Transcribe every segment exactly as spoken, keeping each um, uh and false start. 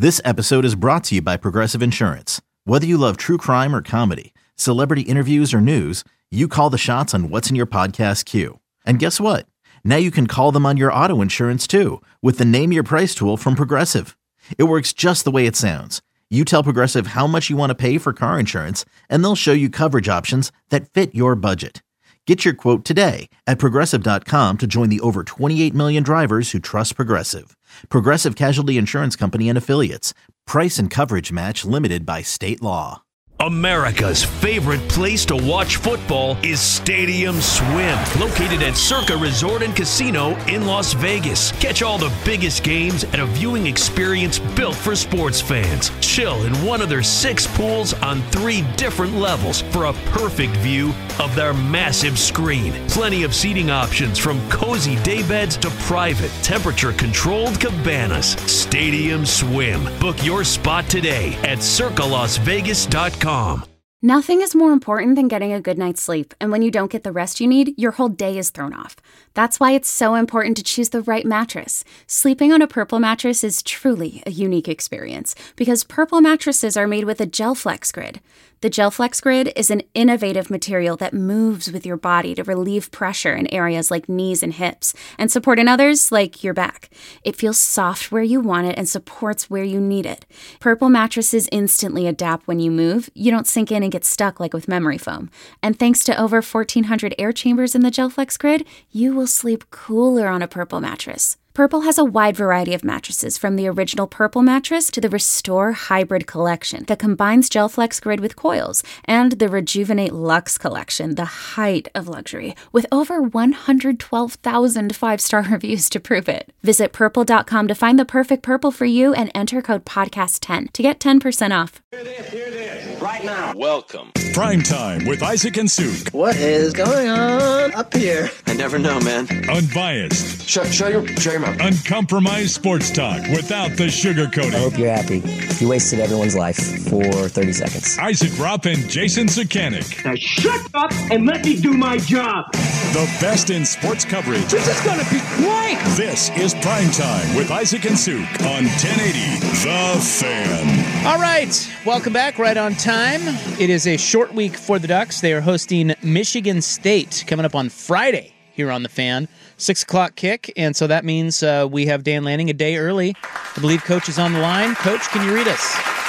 This episode is brought to you by Progressive Insurance. Whether you love true crime or comedy, celebrity interviews or news, you call the shots on what's in your podcast queue. And guess what? Now you can call them on your auto insurance too with the Name Your Price tool from Progressive. It works just the way it sounds. You tell Progressive how much you want to pay for car insurance, and they'll show you coverage options that fit your budget. Get your quote today at Progressive dot com to join the over twenty-eight million drivers who trust Progressive. Progressive Casualty Insurance Company and Affiliates. Price and coverage match limited by state law. America's favorite place to watch football is Stadium Swim, located at Circa Resort and Casino in Las Vegas. Catch all the biggest games at a viewing experience built for sports fans. Chill in one of their six pools on three different levels for a perfect view of their massive screen. Plenty of seating options from cozy daybeds to private, temperature-controlled cabanas. Stadium Swim. Book your spot today at circa las vegas dot com. Nothing is more important than getting a good night's sleep, and when you don't get the rest you need, your whole day is thrown off. That's why it's so important to choose the right mattress. Sleeping on a Purple mattress is truly a unique experience because Purple mattresses are made with a GelFlex Grid. The GelFlex Grid is an innovative material that moves with your body to relieve pressure in areas like knees and hips and support in others like your back. It feels soft where you want it and supports where you need it. Purple mattresses instantly adapt when you move. You don't sink in and get stuck like with memory foam. And thanks to over fourteen hundred air chambers in the GelFlex Grid, you will sleep cooler on a Purple mattress. Purple has a wide variety of mattresses, from the original Purple mattress to the Restore Hybrid collection that combines GelFlex Grid with coils, and the Rejuvenate Luxe collection, the height of luxury, with over one hundred twelve thousand five-star reviews to prove it. Visit purple dot com to find the perfect Purple for you and enter code podcast ten to get ten percent off. Hear this, hear this, right now. Welcome. Prime Time with Isaac and Suk. What is going on up here? I never know, man. Unbiased. Shut, shut your, shut your mouth. Uncompromised sports talk without the sugarcoating. I hope you're happy. You wasted everyone's life for thirty seconds. Isaac Rupp and Jason Sukanik. Now shut up and let me do my job. The best in sports coverage. This is going to be great. This is Prime Time with Isaac and Suk on ten eighty The Fan. All right. Welcome back. Right on time. It is a short week for the Ducks. They are hosting Michigan State coming up on Friday here on The Fan. Six o'clock kick, and so that means uh, we have Dan Lanning a day early. I believe Coach is on the line. Coach, can you read us?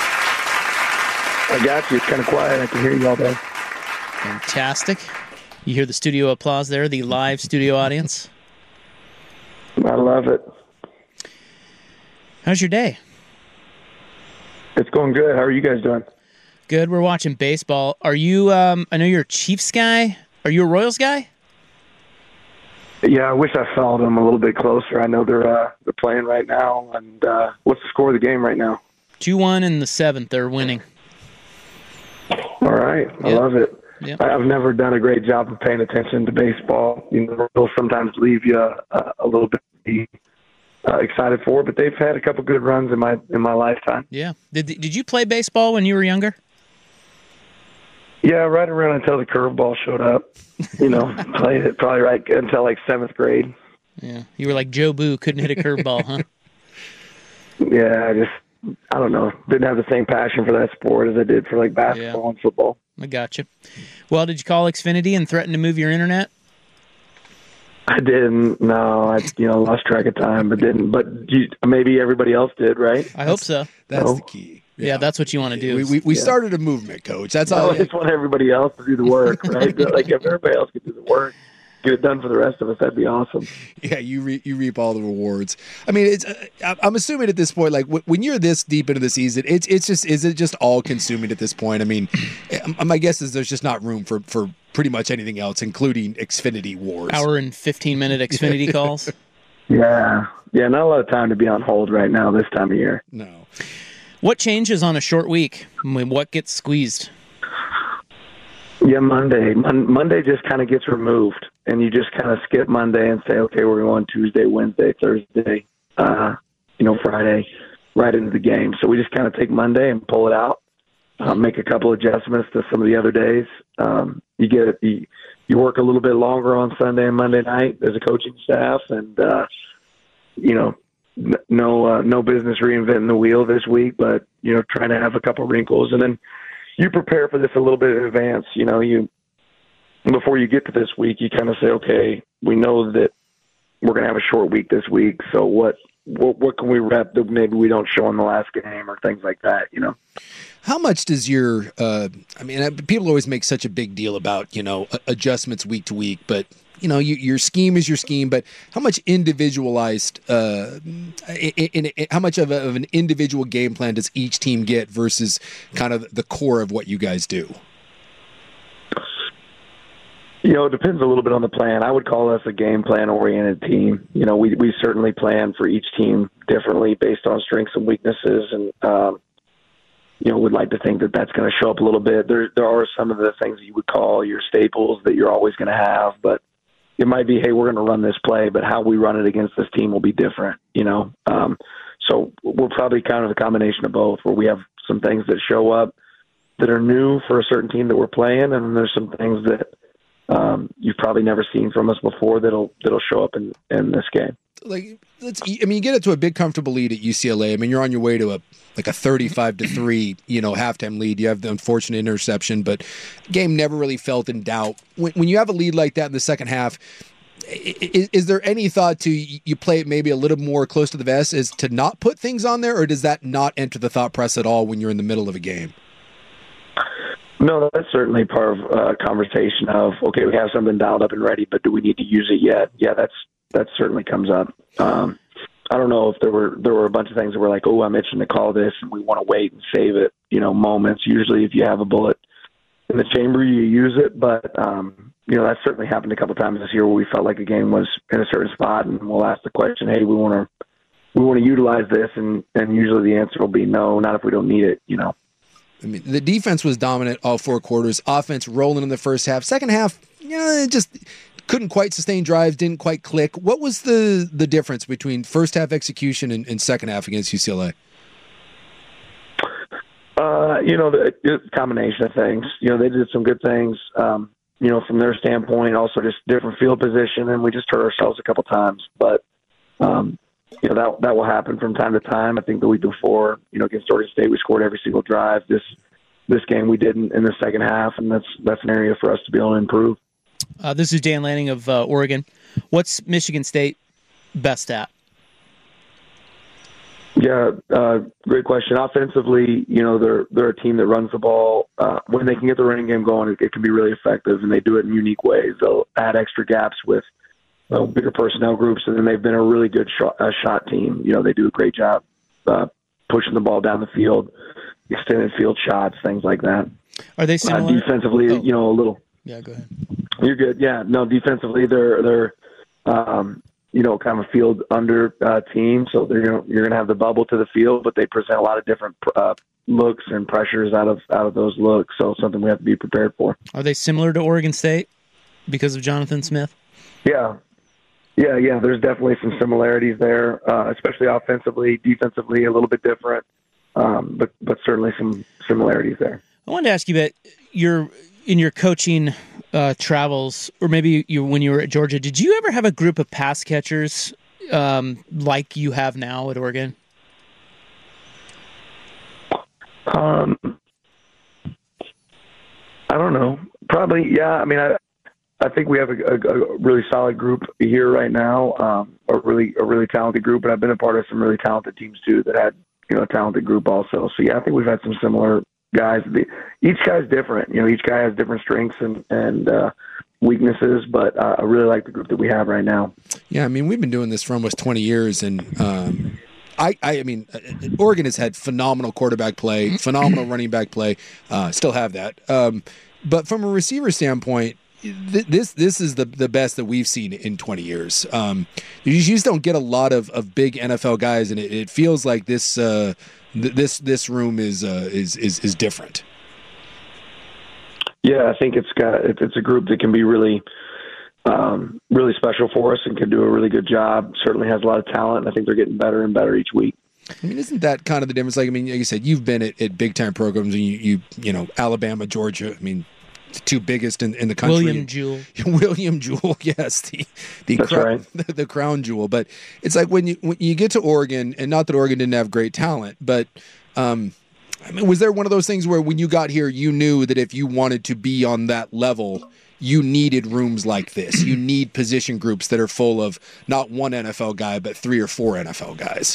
I got you. It's kind of quiet. I can hear you all day. Fantastic. You hear the studio applause there, the live studio audience? I love it. How's your day? It's going good. How are you guys doing? Good. We're watching baseball. Are you, um, I know you're a Chiefs guy. Are you a Royals guy? Yeah, I wish I followed them a little bit closer. I know they're uh, they're playing right now. And uh, what's the score of the game right now? two one in the seventh. They're winning. All right. I Yep. love it. Yep. I've never done a great job of paying attention to baseball. You know, they'll sometimes leave you uh, a little bit uh, excited for, but they've had a couple good runs in my in my lifetime. Yeah. Did Did you play baseball when you were younger? Yeah, right around until the curveball showed up. You know, played it probably right until like seventh grade. Yeah. You were like Joe Boo, couldn't hit a curveball, huh? Yeah, I just, I don't know, didn't have the same passion for that sport as I did for like basketball Yeah. and football. I gotcha. Well, did you call Xfinity and threaten to move your internet? I didn't. No, I you know lost track of time, but didn't. But you, maybe everybody else did, right? I hope so. That's No. the key. Yeah, that's what you want to do. We we, we Yeah. started a movement, Coach. That's I all. just want everybody else to do the work, right? Like if everybody else could do the work, get it done for the rest of us, that'd be awesome. Yeah, you re, you reap all the rewards. I mean, it's. Uh, I'm assuming at this point, like w- when you're this deep into the season, it's it's just is it just all consuming at this point? I mean, my guess is there's just not room for for pretty much anything else, including Xfinity wars. Hour and fifteen minute Xfinity calls. Yeah, yeah, not a lot of time to be on hold right now this time of year. No. What changes on a short week? I mean, what gets squeezed? Yeah, Monday. Mon- Monday just kind of gets removed, and you just kind of skip Monday and say, okay, we're going Tuesday, Wednesday, Thursday, uh, you know, Friday, right into the game. So we just kind of take Monday and pull it out, uh, make a couple adjustments to some of the other days. Um, you get you, you work a little bit longer on Sunday and Monday night as a coaching staff, and uh, you know, n- no uh, no business reinventing the wheel this week, but you know, trying to have a couple wrinkles, and then you prepare for this a little bit in advance. You know, you before you get to this week, you kind of say, okay, we know that we're going to have a short week this week, so what, what what can we rep that maybe we don't show in the last game or things like that, you know? How much does your, uh, I mean, people always make such a big deal about, you know, adjustments week to week, but, you know, you, your scheme is your scheme, but how much individualized, uh, in, in, in, how much of, a, of an individual game plan does each team get versus kind of the core of what you guys do? You know, it depends a little bit on the plan. I would call us a game plan-oriented team. You know, we we certainly plan for each team differently based on strengths and weaknesses, and um, you know, would like to think that that's going to show up a little bit. There there are some of the things that you would call your staples that you're always going to have, but it might be, hey, we're going to run this play, but how we run it against this team will be different. You know, um, so we're probably kind of a combination of both, where we have some things that show up that are new for a certain team that we're playing, and then there's some things that Um, you've probably never seen from us before that'll that'll show up in, in this game. Like, let's. I mean, you get it to a big, comfortable lead at U C L A. I mean, you're on your way to a like a thirty-five to three, you know, halftime lead. You have the unfortunate interception, but game never really felt in doubt. When when you have a lead like that in the second half, is, is there any thought to you play it maybe a little more close to the vest, is to not put things on there, or does that not enter the thought process at all when you're in the middle of a game? No, that's certainly part of a uh, conversation of, okay, we have something dialed up and ready, but do we need to use it yet? Yeah, that's that certainly comes up. Um, I don't know if there were there were a bunch of things that were like, oh, I'm itching to call this, and we want to wait and save it, you know, moments. Usually if you have a bullet in the chamber, you use it, but, um, you know, that certainly happened a couple times this year where we felt like a game was in a certain spot, and we'll ask the question, hey, we want to we want to utilize this, and, and usually the answer will be no, not if we don't need it, you know. I mean, the defense was dominant all four quarters. Offense rolling in the first half. Second half, you know, it just couldn't quite sustain drives, didn't quite click. What was the, the difference between first half execution and, and second half against U C L A? Uh, you know, the, the combination of things. You know, they did some good things, um, you know, from their standpoint, also just different field position, and we just hurt ourselves a couple times. But, um, you know, that that will happen from time to time. I think the week before, you know, against Oregon State, we scored every single drive. This this game we didn't in the second half, and that's that's an area for us to be able to improve. Uh, this is Dan Lanning of uh, Oregon. What's Michigan State best at? Yeah, uh, great question. Offensively, you know, they're they're a team that runs the ball. Uh, when they can get the running game going, it, it can be really effective, and they do it in unique ways. They'll add extra gaps with uh, bigger personnel groups, and then they've been a really good shot, uh, shot team. You know, they do a great job uh, pushing the ball down the field, extended field shots, things like that. Are they similar? Uh, defensively, oh. you know, a little. Yeah, go ahead. You're good. Yeah, no, defensively, they're they're. Um, you know, kind of a field under uh, team. So they're gonna, you're going to have the bubble to the field, but they present a lot of different uh, looks and pressures out of out of those looks. So something we have to be prepared for. Are they similar to Oregon State because of Jonathan Smith? Yeah. Yeah, yeah. There's definitely some similarities there, uh, especially offensively, defensively, a little bit different, um, but but certainly some similarities there. I wanted to ask you about your in your coaching uh, travels, or maybe you when you were at Georgia. Did you ever have a group of pass catchers um, like you have now at Oregon? Um, I don't know. Probably, yeah. I mean, I I think we have a, a, a really solid group here right now. Um, a really a really talented group, and I've been a part of some really talented teams too that had you know a talented group also. So yeah, I think we've had some similar guys. Each guy's different. You know, each guy has different strengths and and uh, weaknesses. But uh, I really like the group that we have right now. Yeah, I mean, we've been doing this for almost twenty years, and um, I, I, I mean, Oregon has had phenomenal quarterback play, phenomenal running back play. Uh, still have that. Um, but from a receiver standpoint, th- this this is the the best that we've seen in twenty years. Um, you just don't get a lot of, of big N F L guys, and it, it feels like this. Uh, This this room is uh, is is is different. Yeah, I think it's got it's a group that can be really um, really special for us and can do a really good job. Certainly has a lot of talent, and I think they're getting better and better each week. I mean, isn't that kind of the difference? Like, I mean, like you said, you've been at, at big time programs, and you, you you know Alabama, Georgia. I mean, the two biggest in, in the country. William Jewell. William Jewell, yes, the the, That's cro- right. the the crown jewel. But it's like when you when you get to Oregon, and not that Oregon didn't have great talent, but um, I mean, was there one of those things where when you got here, you knew that if you wanted to be on that level, you needed rooms like this? You need position groups that are full of not one N F L guy, but three or four N F L guys.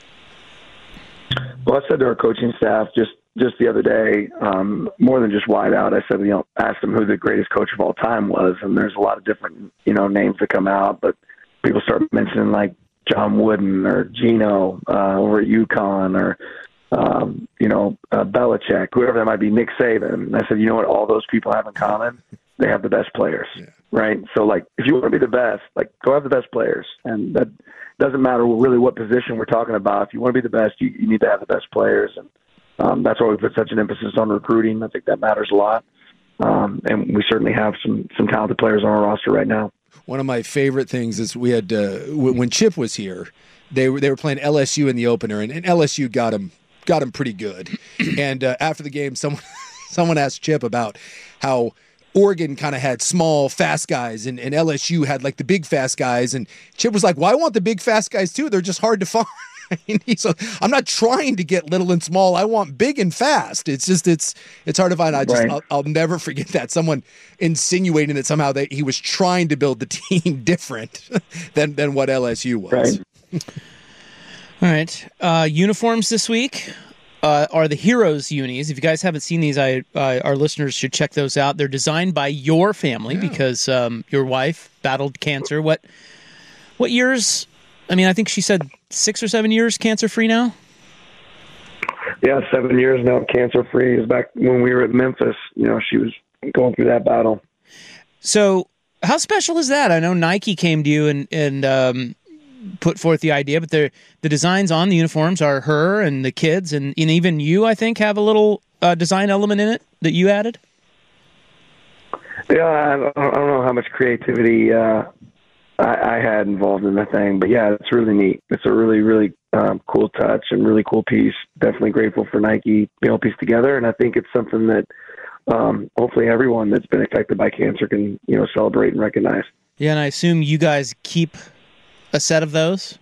Well, I said to our coaching staff just, just the other day, um, more than just wide out, I said, you know, asked them who the greatest coach of all time was. And there's a lot of different, you know, names that come out, but people start mentioning like John Wooden or Gino uh, over at UConn or, um, you know, uh, Belichick, whoever that might be, Nick Saban. And I said, you know what all those people have in common? They have the best players, yeah. Right? So, like, if you want to be the best, like, go have the best players. And that doesn't matter really what position we're talking about. If you want to be the best, you, you need to have the best players. And um, that's why we put such an emphasis on recruiting. I think that matters a lot. Um, and we certainly have some some talented players on our roster right now. One of my favorite things is we had uh, when Chip was here, they were they were playing L S U in the opener, and, and L S U got him got him pretty good. And uh, after the game, someone someone asked Chip about how Oregon kind of had small, fast guys, and, and L S U had like the big, fast guys. And Chip was like, well, I want the big, fast guys too. They're just hard to find. So I'm not trying to get little and small. I want big and fast. It's just, it's it's hard to find. I just, right. I'll, I'll never forget that. Someone insinuating that somehow that he was trying to build the team different than, than what L S U was. Right. All right. Uh, uniforms this week. Uh, are the Heroes unis. If you guys haven't seen these, I uh, our listeners should check those out. They're designed by your family yeah. because um, your wife battled cancer. What what years? I mean, I think she said six or seven years cancer-free now? Yeah, seven years now cancer-free. It was back when we were at Memphis. You know, she was going through that battle. So how special is that? I know Nike came to you and, and um, put forth the idea, but the the designs on the uniforms are her and the kids, and, and even you, I think, have a little uh, design element in it that you added. Yeah, I don't, I don't know how much creativity uh, I, I had involved in the thing, but yeah, it's really neat. It's a really, really um, cool touch and really cool piece. Definitely grateful for Nike being able to piece together, and I think it's something that um, hopefully everyone that's been affected by cancer can, you know, celebrate and recognize. Yeah, and I assume you guys keep a set of those?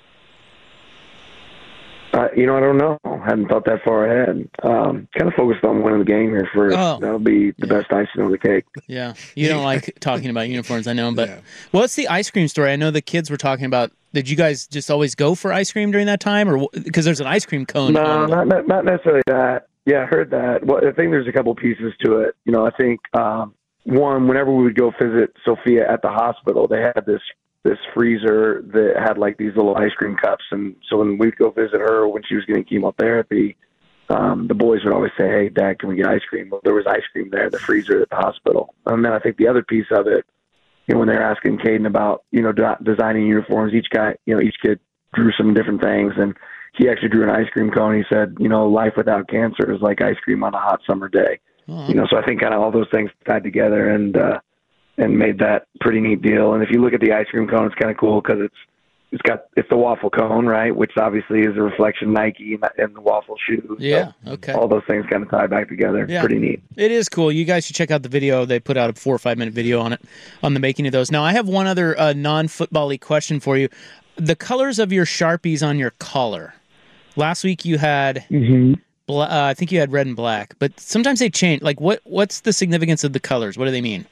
Uh, you know, I don't know. I hadn't thought that far ahead. Um, kind of focused on winning the game here first. Oh. That'll be the best icing on the cake. Yeah. You don't like talking about uniforms, I know. But Yeah. what's the ice cream story? I know the kids were talking about, did you guys just always go for ice cream during that time? Or because there's an ice cream cone. No, on the- not, not not necessarily that. Yeah, I heard that. Well, I think there's a couple pieces to it. You know, I think, um, one, whenever we would go visit Sophia at the hospital, they had this this freezer that had like these little ice cream cups. And so when we'd go visit her when she was getting chemotherapy, um, the boys would always say, hey, Dad, can we get ice cream? Well, there was ice cream there in the freezer at the hospital. And then I think the other piece of it, you know, when they're asking Caden about, you know, de- designing uniforms, each guy, you know, each kid drew some different things. And he actually drew an ice cream cone. He said, you know, life without cancer is like ice cream on a hot summer day. Oh. You know, so I think kind of all those things tied together and, uh, and made that pretty neat deal. And if you look at the ice cream cone, it's kind of cool because it's it's got it's the waffle cone, right? Which obviously is a reflection of Nike and the waffle shoe. Yeah, so okay. All those things kind of tie back together. Yeah. Pretty neat. It is cool. You guys should check out the video. They put out a four or five minute video on it, on the making of those. Now, I have one other uh, non-football-y question for you. The colors of your Sharpies on your collar. Last week you had, Mm-hmm. bla- uh, I think you had red and black, but sometimes they change. Like, what? what's the significance of the colors? What do they mean?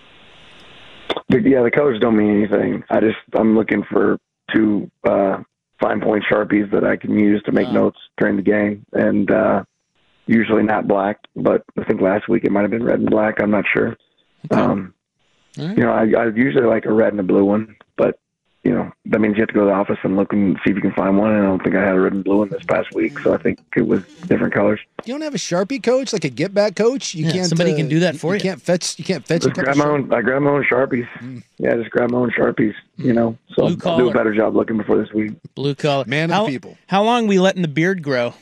But yeah, the colors don't mean anything. I just I'm looking for two uh, fine point Sharpies that I can use to make Wow. notes during the game, and uh, usually not black. But I think last week it might have been red and black. I'm not sure. Okay. Um, All right. You know, I, I usually like a red and a blue one, but you know that means you have to go to the office and look and see if you can find one. And I don't think I had a red and blue one this past week, so I think it was different colors. You don't have a Sharpie coach, like a get back coach. You Yeah, can't. somebody uh, can do that for you. You can't fetch. You can't fetch. Just a grab couple my own. I grab my own Sharpies. Mm. Yeah, just grab my own Sharpies. You know, so Blue I'll do collar. a better job looking before this week. Blue collar. Man of how, the people. How long we letting the beard grow?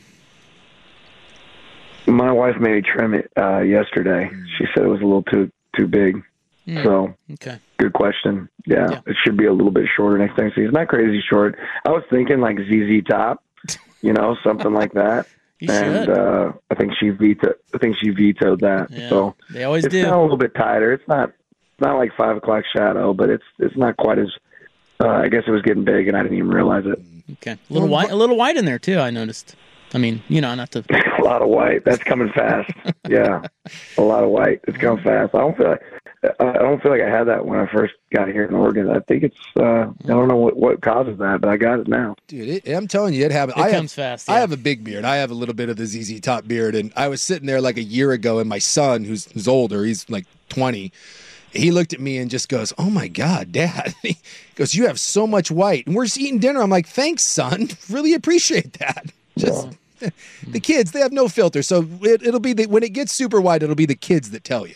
My wife made me trim it uh, yesterday. She said it was a little too too big. Mm. So Okay. good question. Yeah, Yeah. it should be a little bit shorter next time. So it's not crazy short. I was thinking like Z Z Top, you know, something like that. You and should. uh, I think she vetoed. I think she vetoed that. Yeah, so they always it's do. now a little bit tighter. It's not it's not like five o'clock shadow, but it's it's not quite as. Uh, I guess it was getting big, and I didn't even realize it. Okay, a little white, a little white in there too. I noticed. I mean, you know, not to. A lot of white. That's coming fast. Yeah, a lot of white. It's coming fast. I don't feel like I don't feel like I had that when I first got here in Oregon. I think it's. Uh, I don't know what, what causes that, but I got it now. Dude, it, I'm telling you, it happens. It I comes have, fast. Yeah. I have a big beard. I have a little bit of the Z Z Top beard, and I was sitting there like a year ago, and my son, who's who's older, he's like twenty. He looked at me and just goes, "Oh my God, Dad!" He goes, "You have so much white." And we're just eating dinner. I'm like, "Thanks, son. Really appreciate that." Just. Yeah. The kids, they have no filter, so it, it'll be the, when it gets super white, it'll be the kids that tell you.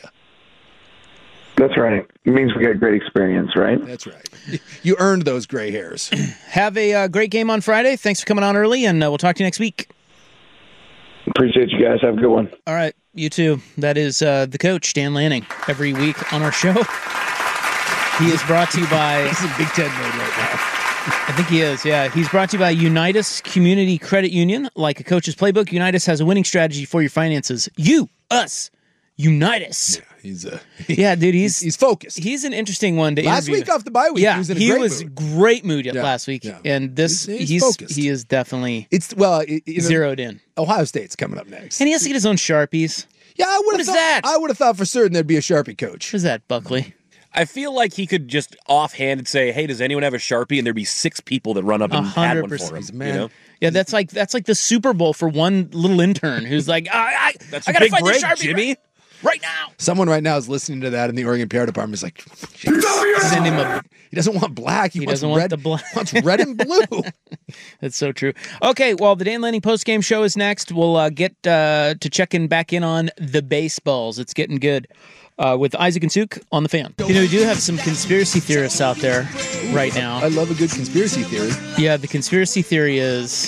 That's right. It means we got great experience, right? That's right. You earned those gray hairs. Have a uh, great game on Friday. Thanks for coming on early, and uh, we'll talk to you next week. Appreciate you guys. Have a good one. All right, you too. That is uh, the coach, Dan Lanning, every week on our show. He is brought to you by... He's in Big Ten mode right now. I think he is, yeah. He's brought to you by Unitas Community Credit Union. Like a coach's playbook, Unitas has a winning strategy for your finances. You, us, Unitas. Yeah, he's a, yeah, dude, he's he's focused. He's an interesting one to last interview. week off the bye week. Yeah, he was in a he great was mood. great mood Yeah, last week, yeah. and this He's- he's he's, focused. he is definitely It's well it, you know, zeroed in. Ohio State's coming up next, And he has to get his own Sharpies. yeah, I would What have is thought, that? I would have thought for certain there'd be a Sharpie coach. What is that, Buckley? I feel like he could just offhand say, "Hey, does anyone have a Sharpie?" And there'd be six people that run up and A had hundred one for percent. him. Man. You know? Yeah, that's like that's like the Super Bowl for one little intern who's like, I, I, That's I a gotta big find break, the Sharpie Jimmy. right, right now. Someone right now is listening to that in the Oregon P R department. Is like, Send him a. he doesn't want black. He, He wants doesn't want red. the black. He wants red and blue. That's so true. Okay, well, the Dan Lanning postgame show is next. We'll uh, get uh, to checking back in on the baseballs. It's getting good uh, with Isaac and Suk on the Fan. You know, we do have some conspiracy theorists out there right now. I love a good conspiracy theory. Yeah, the conspiracy theory is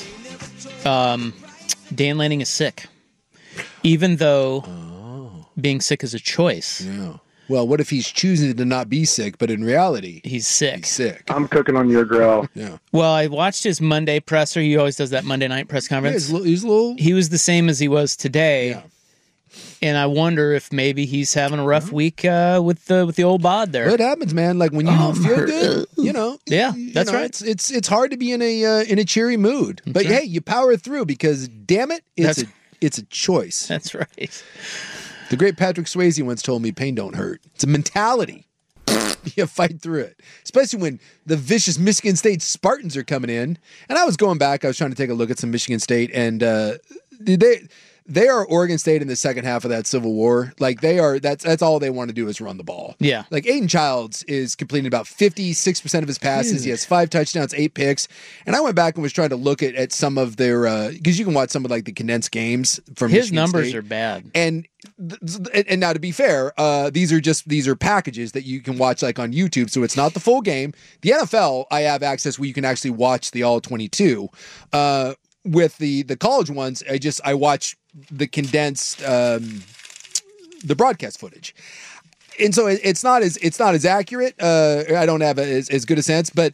um, Dan Lanning is sick, even though Oh. being sick is a choice. Yeah. Well, what if he's choosing to not be sick, but in reality, He's sick. he's sick? I'm cooking on your grill. Yeah. Well, I watched his Monday presser. He always does that Monday night press Yeah, conference. he's, a little, he's a little. He was the same as he was today. Yeah. And I wonder if maybe he's having a rough week uh, with the with the old bod there. What happens, man? Like when you Oh, don't feel my- good, you know. Yeah, you that's know, right. It's it's it's hard to be in a uh, in a cheery mood, but right. hey, you power through because damn it, it's That's- a it's a choice. That's right. The great Patrick Swayze once told me, "Pain don't hurt. It's a mentality. You fight through it, especially when the vicious Michigan State Spartans are coming in." And I was going back. I was trying to take a look at some Michigan State, and uh, they. They are Oregon State in the second half of that Civil War. Like they are, that's that's all they want to do is run the ball. Yeah. Like Aiden Childs is completing about fifty-six percent of his passes. He has five touchdowns, eight picks. And I went back and was trying to look at, at some of their, uh, because you can watch some of like the condensed games from His Michigan numbers State. are bad. And th- and now to be fair, uh, these are just these are packages that you can watch like on YouTube, so it's not the full game. The N F L, I have access where you can actually watch the all twenty-two. Uh, with the the college ones, I just I watch the condensed um, the broadcast footage, and so it, it's not as it's not as accurate. Uh, I don't have a, as, as good a sense, but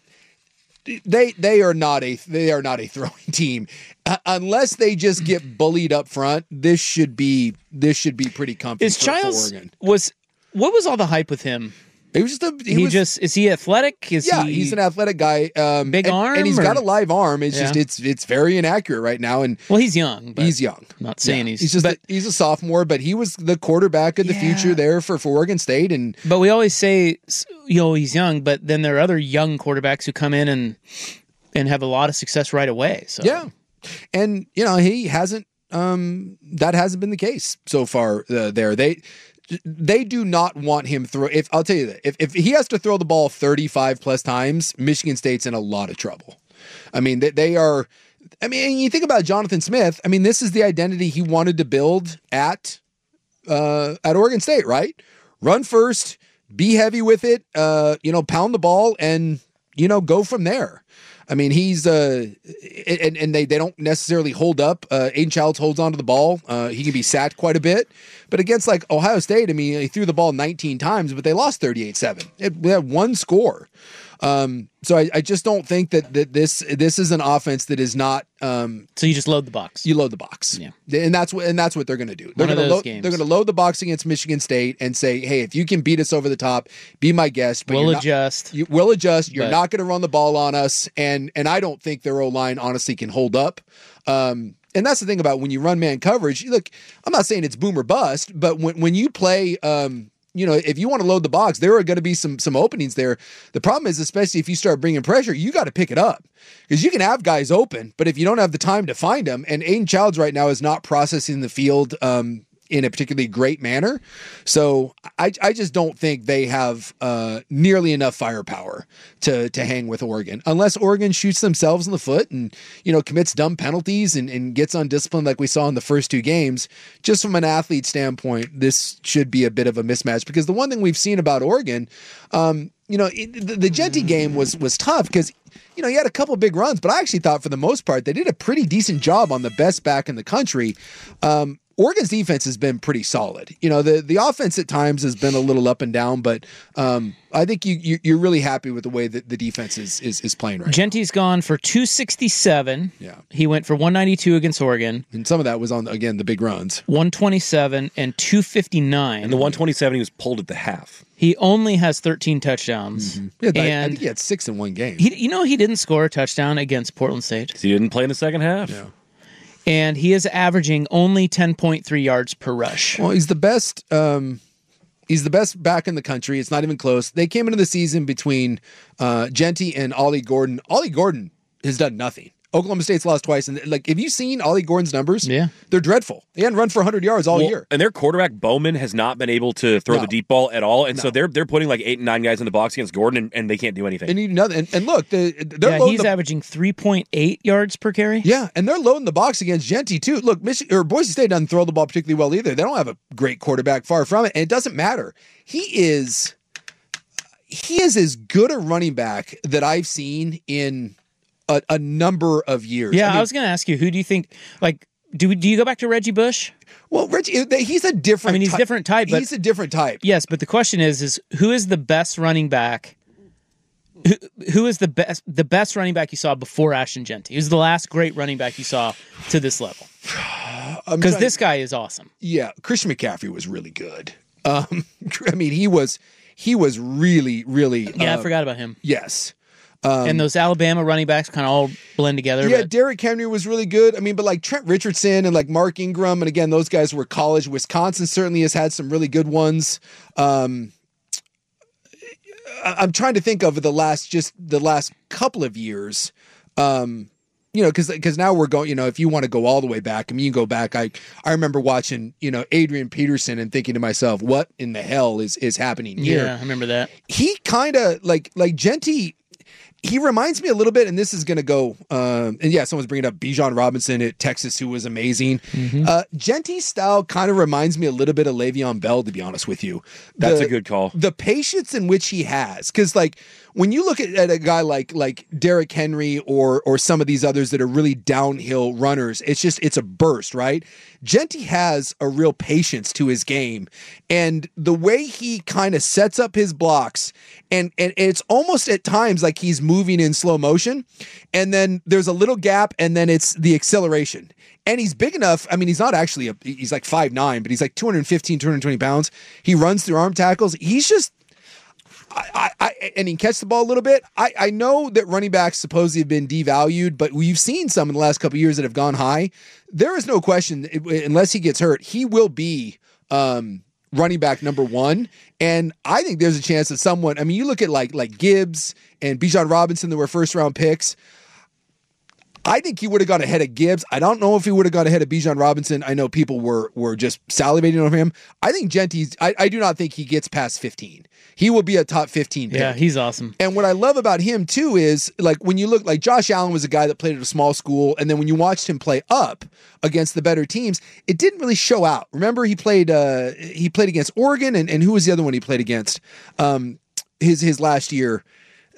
they they are not a they are not a throwing team uh, unless they just get bullied up front. This should be this should be pretty comfy. Is for, Childs for Oregon. was what was all the hype with him? He was just a he, He, was, just is he athletic? Is yeah, he he's an athletic guy. Um, Big and, arm, and he's got or- a live arm. It's just Yeah. it's it's very inaccurate right now, and well, he's young. But he's young. I'm not saying Yeah. he's, he's just but, a, he's a sophomore, but he was the quarterback of the Yeah. future there for, for Oregon State, and but we always say you know he's young, but then there are other young quarterbacks who come in and and have a lot of success right away. So yeah, and you know he hasn't. Um, that hasn't been the case so far. Uh, there, they they do not want him throw. If I'll tell you that if if he has to throw the ball thirty-five plus times, Michigan State's in a lot of trouble. I mean, they, they are. I mean, you think about Jonathan Smith. I mean, this is the identity he wanted to build at uh, at Oregon State, right? Run first, be heavy with it. Uh, you know, pound the ball, and you know, go from there. I mean, he's uh, and and they, they don't necessarily hold up. Uh, Aiden Childs holds onto the ball. Uh, he can be sacked quite a bit, but against like Ohio State, I mean, he threw the ball nineteen times, but they lost thirty-eight seven. They had one score. Um, so I, I just don't think that, that this this is an offense that is not. Um, so you just load the box. You load the box, yeah, and that's what and that's what they're going to do. They're One of going to those load. games. They're going to load the box against Michigan State and say, "Hey, if you can beat us over the top, be my guest." But we'll you're not, adjust. You will adjust. You're but, not going to run the ball on us, and and I don't think their O line honestly can hold up. Um, And that's the thing about when you run man coverage. Look, I'm not saying it's boom or bust, but when when you play, um, you know, if you want to load the box, there are going to be some some openings there. The problem is, especially if you start bringing pressure, you got to pick it up because you can have guys open, but if you don't have the time to find them, and Aiden Childs right now is not processing the field um, in a particularly great manner, so I I just don't think they have uh, nearly enough firepower to to hang with Oregon unless Oregon shoots themselves in the foot and you know commits dumb penalties and, and gets undisciplined like we saw in the first two games. Just from an athlete standpoint, this should be a bit of a mismatch because the one thing we've seen about Oregon, um, you know, it, the, the Genty game was was tough because. You know, he had a couple big runs, but I actually thought for the most part they did a pretty decent job on the best back in the country. Um, Oregon's defense has been pretty solid. You know, the, the offense at times has been a little up and down, but um, I think you, you you're really happy with the way that the defense is is, is playing right Genty's now. Gone for two sixty-seven. Yeah. He went for one ninety-two against Oregon. And some of that was on, again, the big runs. one twenty-seven and two fifty-nine. And the one twenty-seven, he was pulled at the half. He only has thirteen touchdowns. Mm-hmm. Yeah, and I think he had six in one game. He, you know, he didn't score a touchdown against Portland State. He didn't play in the second half. Yeah. And he is averaging only ten point three yards per rush. Well, he's the best. Um, he's the best back in the country. It's not even close. They came into the season between uh, Genty and Ollie Gordon. Ollie Gordon has done nothing. Oklahoma State's lost twice, and like, have you seen Ollie Gordon's numbers? Yeah, they're dreadful. He hadn't run for one hundred yards all well, year, and their quarterback Bowman has not been able to throw no. the deep ball at all, and no. so they're they're putting like eight and nine guys in the box against Gordon, and, and they can't do anything. They need another. And, and look, the, they're yeah, he's the, averaging three point eight yards per carry. Yeah, and they're loading the box against Genty too. Look, Michigan or Boise State doesn't throw the ball particularly well either. They don't have a great quarterback, far from it, and it doesn't matter. He is he is as good a running back that I've seen in a, a number of years. Yeah, I, mean, I was going to ask you, who do you think, like, do do you go back to Reggie Bush? Well, Reggie, he's a different I mean, he's ty- different type, but he's a different type. Yes, but the question is, is who is the best running back? Who, who is the best the best running back you saw before Ashton Genty? Who's the last great running back you saw to this level? Because this guy is awesome. Yeah, Christian McCaffrey was really good. Um, I mean, he was he was really, really. Yeah, uh, I forgot about him. Yes. Um, and those Alabama running backs kind of all blend together. Yeah, but... Derrick Henry was really good. I mean, but like Trent Richardson and like Mark Ingram, and again, those guys were college. Wisconsin certainly has had some really good ones. Um, I'm trying to think of the last, just the last couple of years. Um, you know, because because now we're going. You know, if you want to go all the way back, I mean, you go back. I I remember watching, you know, Adrian Peterson and thinking to myself, what in the hell is is happening here? Yeah, I remember that. He kind of like like Genty. He reminds me a little bit, and this is going to go, um, and yeah, someone's bringing up Bijan Robinson at Texas, who was amazing. Mm-hmm. Uh, Genty's style kind of reminds me a little bit of Le'Veon Bell, to be honest with you. That's the, a good call. The patience in which he has, because like when you look at, at a guy like like Derrick Henry or or some of these others that are really downhill runners, it's just it's a burst, right? Genty has a real patience to his game, and the way he kind of sets up his blocks, and and it's almost at times like he's moving in slow motion, and then there's a little gap, and then it's the acceleration. And he's big enough. I mean, he's not actually a, he's like five nine, but he's like two fifteen, two twenty pounds. He runs through arm tackles. He's just, I, I, I and he can catch the ball a little bit. I, I know that running backs supposedly have been devalued, but we've seen some in the last couple of years that have gone high. There is no question, unless he gets hurt, he will be um, running back number one. And I think there's a chance that someone, I mean, you look at like like Gibbs and Bijan Robinson that were first round picks. I think he would have got ahead of Gibbs. I don't know if he would have got ahead of Bijan Robinson. I know people were were just salivating over him. I think Genty's, I, I do not think he gets past fifteen. He will be a top fifteen pick. Yeah, he's awesome. And what I love about him too is like when you look, like Josh Allen was a guy that played at a small school, and then when you watched him play up against the better teams, it didn't really show out. Remember he played uh, he played against Oregon, and, and who was the other one he played against? Um, his his last year.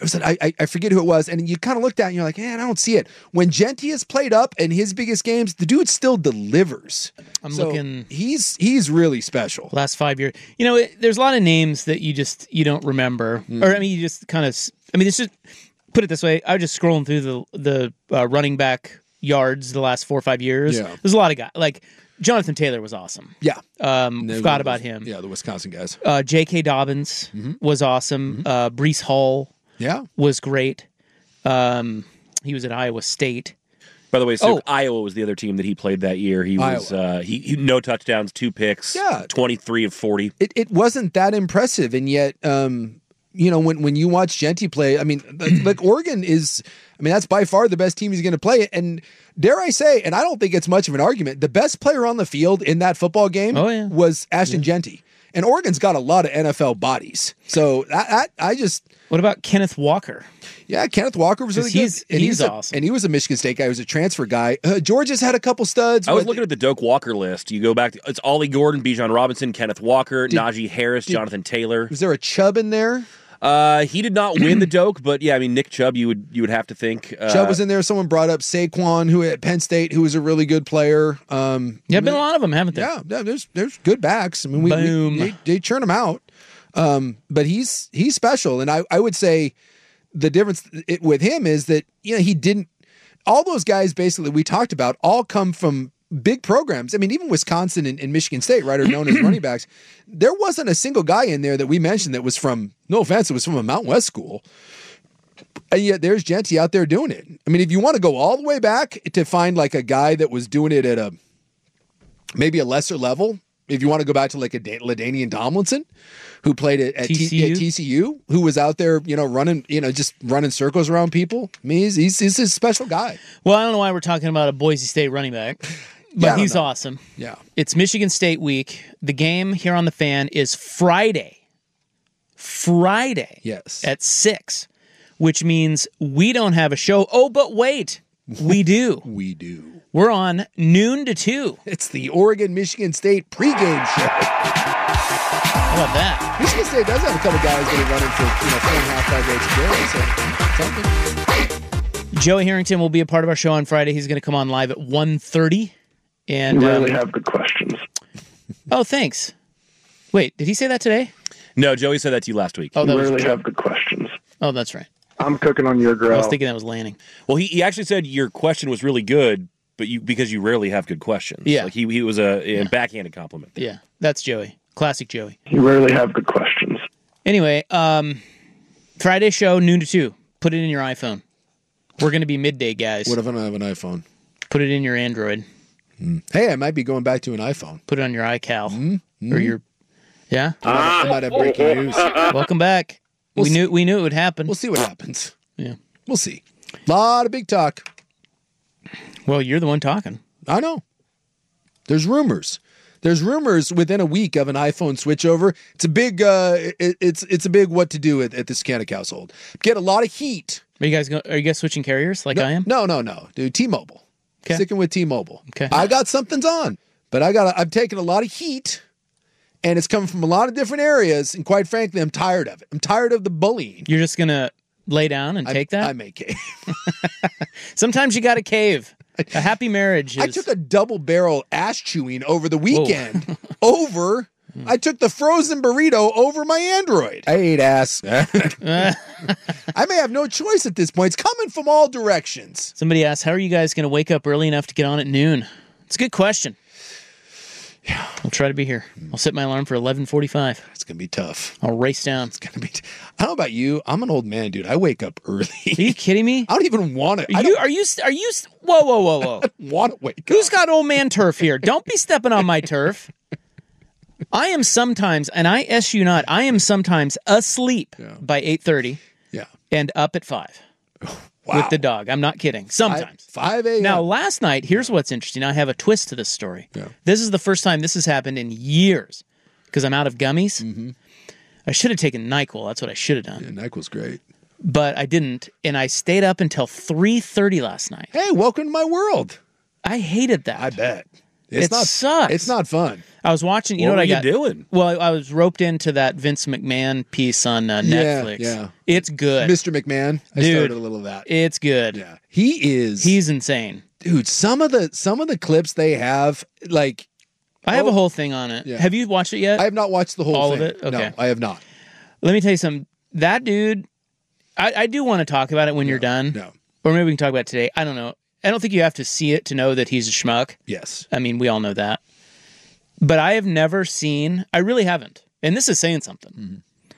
was an, I, I forget who it was, and you kind of looked at it and you're like, man, I don't see it. When Genty has played up in his biggest games, the dude still delivers. I'm so looking. He's he's really special. Last five years, you know, it, there's a lot of names that you just you don't remember, Mm. or I mean, you just kind of. I mean, it's just put it this way. I was just scrolling through the the uh, running back yards the last four or five years. Yeah. There's a lot of guys like Jonathan Taylor was awesome. Yeah, um, They're forgot those- about him. Yeah, the Wisconsin guys. Uh, J K. Dobbins was awesome. Uh, Brees Hall. Yeah. Was great. Um, he was at Iowa State. By the way, so Oh. Iowa was the other team that he played that year. He was uh, he, he no touchdowns, two picks, Yeah. twenty-three of forty. It it wasn't that impressive, and yet, um, you know, when when you watch Genty play, I mean, like, like Oregon is, I mean, that's by far the best team he's going to play, and dare I say, and I don't think it's much of an argument, the best player on the field in that football game Oh, yeah. was Ashton Genty, and Oregon's got a lot of N F L bodies, so I, I, I just. What about Kenneth Walker? Yeah, Kenneth Walker was really good. He's, and he's a- awesome. and he was a Michigan State guy. He was a transfer guy. Uh, Georgia's had a couple studs. I was but- looking at the Doak Walker list. You go back to it's Ollie Gordon, Bijan Robinson, Kenneth Walker, Did- Najee Harris, did- Jonathan Taylor. Was there a Chubb in there? Uh, he did not win the Doak, but yeah, I mean Nick Chubb, you would you would have to think. Uh, Chubb was in there. Someone brought up Saquon, who at Penn State, who was a really good player. Um, Yeah, been a lot of them, haven't there? yeah, yeah, there's there's good backs. I mean, we, we- Boom. they, they churn them out. Um, but he's he's special, and I I would say the difference it, with him is that you know he didn't. All those guys basically we talked about all come from big programs. I mean, even Wisconsin and, and Michigan State, right, are known as running backs. There wasn't a single guy in there that we mentioned that was from, no offense, it was from a Mountain West school. And yet there's Genty out there doing it. I mean, if you want to go all the way back to find like a guy that was doing it at a maybe a lesser level, if you want to go back to like a Da- LaDainian Tomlinson, who played at, at, T- T C U? at T C U, who was out there, you know, running, you know, just running circles around people. I mean, he's, he's, he's a special guy. Well, I don't know why we're talking about a Boise State running back, but Yeah, I don't he's know. awesome. Yeah. It's Michigan State week. The game here on the Fan is Friday. Friday. Yes. At six, which means we don't have a show. Oh, but wait, we do. We do. We're on noon to two. It's the Oregon Michigan State pregame show. How about that? Michigan State does have a couple guys that are running for, you know, four and a half, five rates a day. So something. Joey Harrington will be a part of our show on Friday. He's going to come on live at one thirty. And You really um, have good questions. oh, thanks. Wait, did he say that today? No, Joey said that to you last week. Oh, that You was really have good questions. Oh, that's right. I'm cooking on your I grill. was thinking that was Lanning. Well, he, he actually said your question was really good, but you because you rarely have good questions. Yeah. like he he was a, a backhanded compliment. Yeah, that's Joey. Classic Joey. You rarely have good questions. Anyway, um, Friday show, noon to two. Put it in your iPhone. We're going to be midday, guys. What if I don't have an iPhone? Put it in your Android. Hey, I might be going back to an iPhone. Put it on your iCal. Or your... Yeah? I might have breaking news. Welcome back. We'll we see. knew we knew it would happen. We'll see what happens. Yeah. We'll see. A lot of big talk. Well, you're the one talking. I know. There's rumors. There's rumors within a week of an iPhone switchover. It's a big. Uh, it, it's it's a big what to do at, at the Skanik household. Get a lot of heat. Are you guys go, are you guys switching carriers like no, I am? No, no, no, dude. T-Mobile. Okay. Sticking with T-Mobile. Okay. I got something's on, but I got. I've taken a lot of heat, and it's coming from a lot of different areas. And quite frankly, I'm tired of it. I'm tired of the bullying. You're just gonna lay down and I, take that? I may cave. Sometimes you got to cave. A happy marriage is... I took a double barrel ass chewing over the weekend. over, I took the frozen burrito over my Android. I ate ass. I may have no choice at this point. It's coming from all directions. Somebody asked, how are you guys going to wake up early enough to get on at noon? It's a good question. Yeah, I'll try to be here. I'll set my alarm for eleven forty-five. It's going to be tough. I'll race down. It's going to be t- I don't know about you. I'm an old man, dude. I wake up early. Are you kidding me? I don't even want to. Are you, are you, are you, whoa, whoa, whoa, whoa. want to wake Who's up. got old man turf here? Don't be stepping on my turf. I am sometimes, and I S you not, I am sometimes asleep Yeah. by eight thirty Yeah. and up at five Wow. with the dog. I'm not kidding. Sometimes. five a.m. Now, last night, here's what's interesting. I have a twist to this story. Yeah. This is the first time this has happened in years because I'm out of gummies. Mm-hmm. I should have taken NyQuil. That's what I should have done. Yeah, NyQuil's great. But I didn't, and I stayed up until three thirty last night. Hey, welcome to my world. I hated that. I bet. It's it not, sucks. It's not fun. I was watching. You What know what were I you got? doing? Well, I was roped into that Vince McMahon piece on uh, Netflix. Yeah, yeah. It's good. Mister McMahon. I Dude, started a little of that. It's good. Yeah. He is. He's insane. Dude, some of the some of the clips they have, like. I have oh, a whole thing on it. Yeah. Have you watched it yet? I have not watched the whole All thing. of it? Okay. No, I have not. Let me tell you something. That dude, I, I do want to talk about it when no, you're done. No. Or maybe we can talk about it today. I don't know. I don't think you have to see it to know that he's a schmuck. Yes. I mean, we all know that. But I have never seen, I really haven't. And this is saying something. Mm-hmm.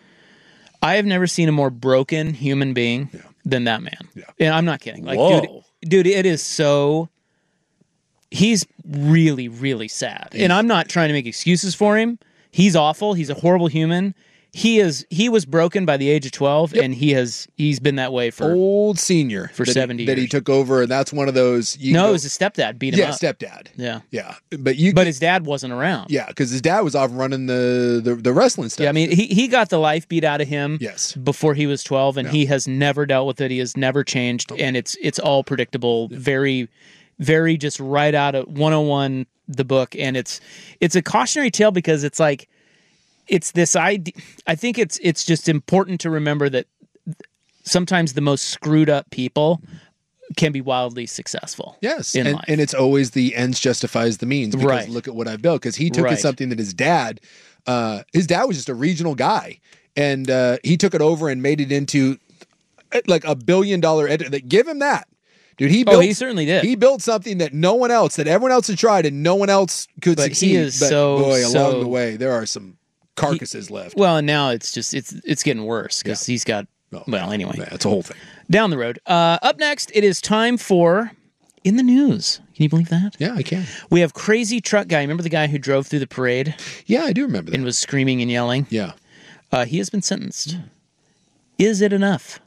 I have never seen a more broken human being yeah. than that man. Yeah. And I'm not kidding. Like, Whoa. dude, dude, it is so, he's really, really sad. And I'm not trying to make excuses for him. He's awful. He's a horrible human. He is. He was broken by the age of twelve, yep. and he has. He's been that way for old senior for that seventy he, years. That he took over, and that's one of those. You no, go, it was his stepdad beat him yeah, up. stepdad. Yeah, yeah. But you. But his dad wasn't around. Yeah, because his dad was off running the, the the wrestling stuff. Yeah, I mean, he he got the life beat out of him. Yes. Before he was twelve, and yeah. he has never dealt with it. He has never changed, okay. and it's it's all predictable. Yeah. Very, very just right out of one oh one the book, and it's it's a cautionary tale because it's like. It's this idea. I think it's it's just important to remember that sometimes the most screwed up people can be wildly successful. Yes, in and, life. and it's always the ends justifies the means. Because right. look at what I built. Because he took right. it something that his dad, uh, his dad was just a regional guy, and uh, he took it over and made it into like a billion dollar. Ed- give him that. Dude, he built, oh, he certainly did. He built something that no one else, that everyone else had tried, and no one else could but succeed. He is but so, boy, so, along the way, there are some carcasses he, left. Well, and now it's just it's it's getting worse because yeah. he's got. Oh, well, anyway, yeah, it's a whole thing down the road. Uh, up next, it is time for in the news. Can you believe that? Yeah, I can. We have crazy truck guy. Remember the guy who drove through the parade? Yeah, I do remember that. And was screaming and yelling. Yeah, uh, he has been sentenced. Yeah. Is it enough?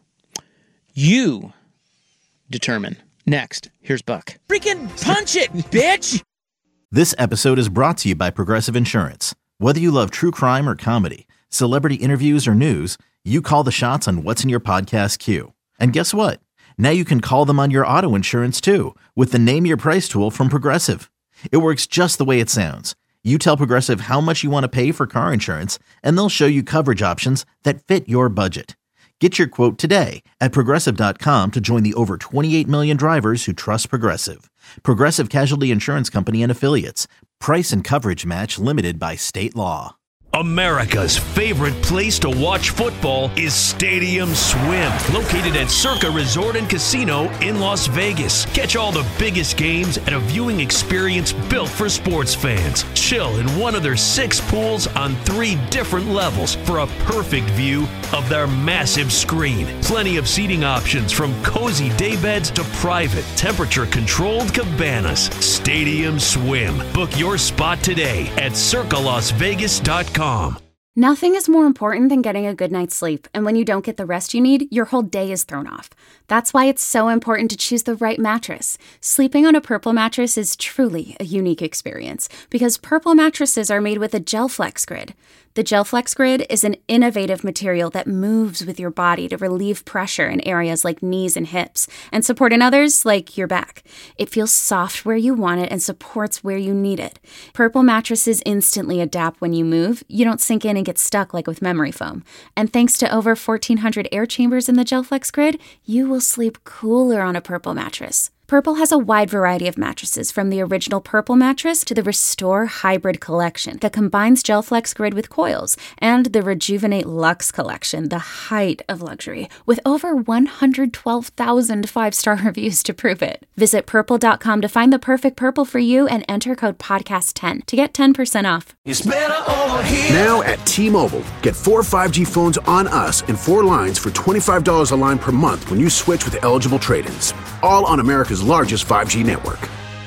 You determine. Next, here's Buck. Freaking punch it, bitch! This episode is brought to you by Progressive Insurance. Whether you love true crime or comedy, celebrity interviews or news, you call the shots on what's in your podcast queue. And guess what? Now you can call them on your auto insurance too with the Name Your Price tool from Progressive. It works just the way it sounds. You tell Progressive how much you want to pay for car insurance, and they'll show you coverage options that fit your budget. Get your quote today at Progressive dot com to join the over twenty-eight million drivers who trust Progressive. Progressive Casualty Insurance Company and Affiliates. Price and coverage match limited by state law. America's favorite place to watch football is Stadium Swim, located at Circa Resort and Casino in Las Vegas. Catch all the biggest games at a viewing experience built for sports fans. Chill in one of their six pools on three different levels for a perfect view of their massive screen. Plenty of seating options from cozy daybeds to private, temperature-controlled cabanas. Stadium Swim. Book your spot today at circa las vegas dot com. Nothing is more important than getting a good night's sleep, and when you don't get the rest you need, your whole day is thrown off. That's why it's so important to choose the right mattress. Sleeping on a Purple mattress is truly a unique experience, because Purple mattresses are made with a GelFlex Grid. The GelFlex Grid is an innovative material that moves with your body to relieve pressure in areas like knees and hips, and support in others like your back. It feels soft where you want it and supports where you need it. Purple mattresses instantly adapt when you move. You don't sink in and get stuck like with memory foam. And thanks to over fourteen hundred air chambers in the GelFlex Grid, you will sleep cooler on a Purple mattress. Purple has a wide variety of mattresses, from the original Purple mattress to the Restore Hybrid collection that combines GelFlex Grid with coils, and the Rejuvenate Luxe collection, the height of luxury, with over one hundred twelve thousand five-star reviews to prove it. Visit purple dot com to find the perfect Purple for you and enter code podcast ten to get ten percent off. It's better over here. Now at T-Mobile, get four five G phones on us and four lines for twenty-five dollars a line per month when you switch with eligible trade-ins. All on America's largest five G network.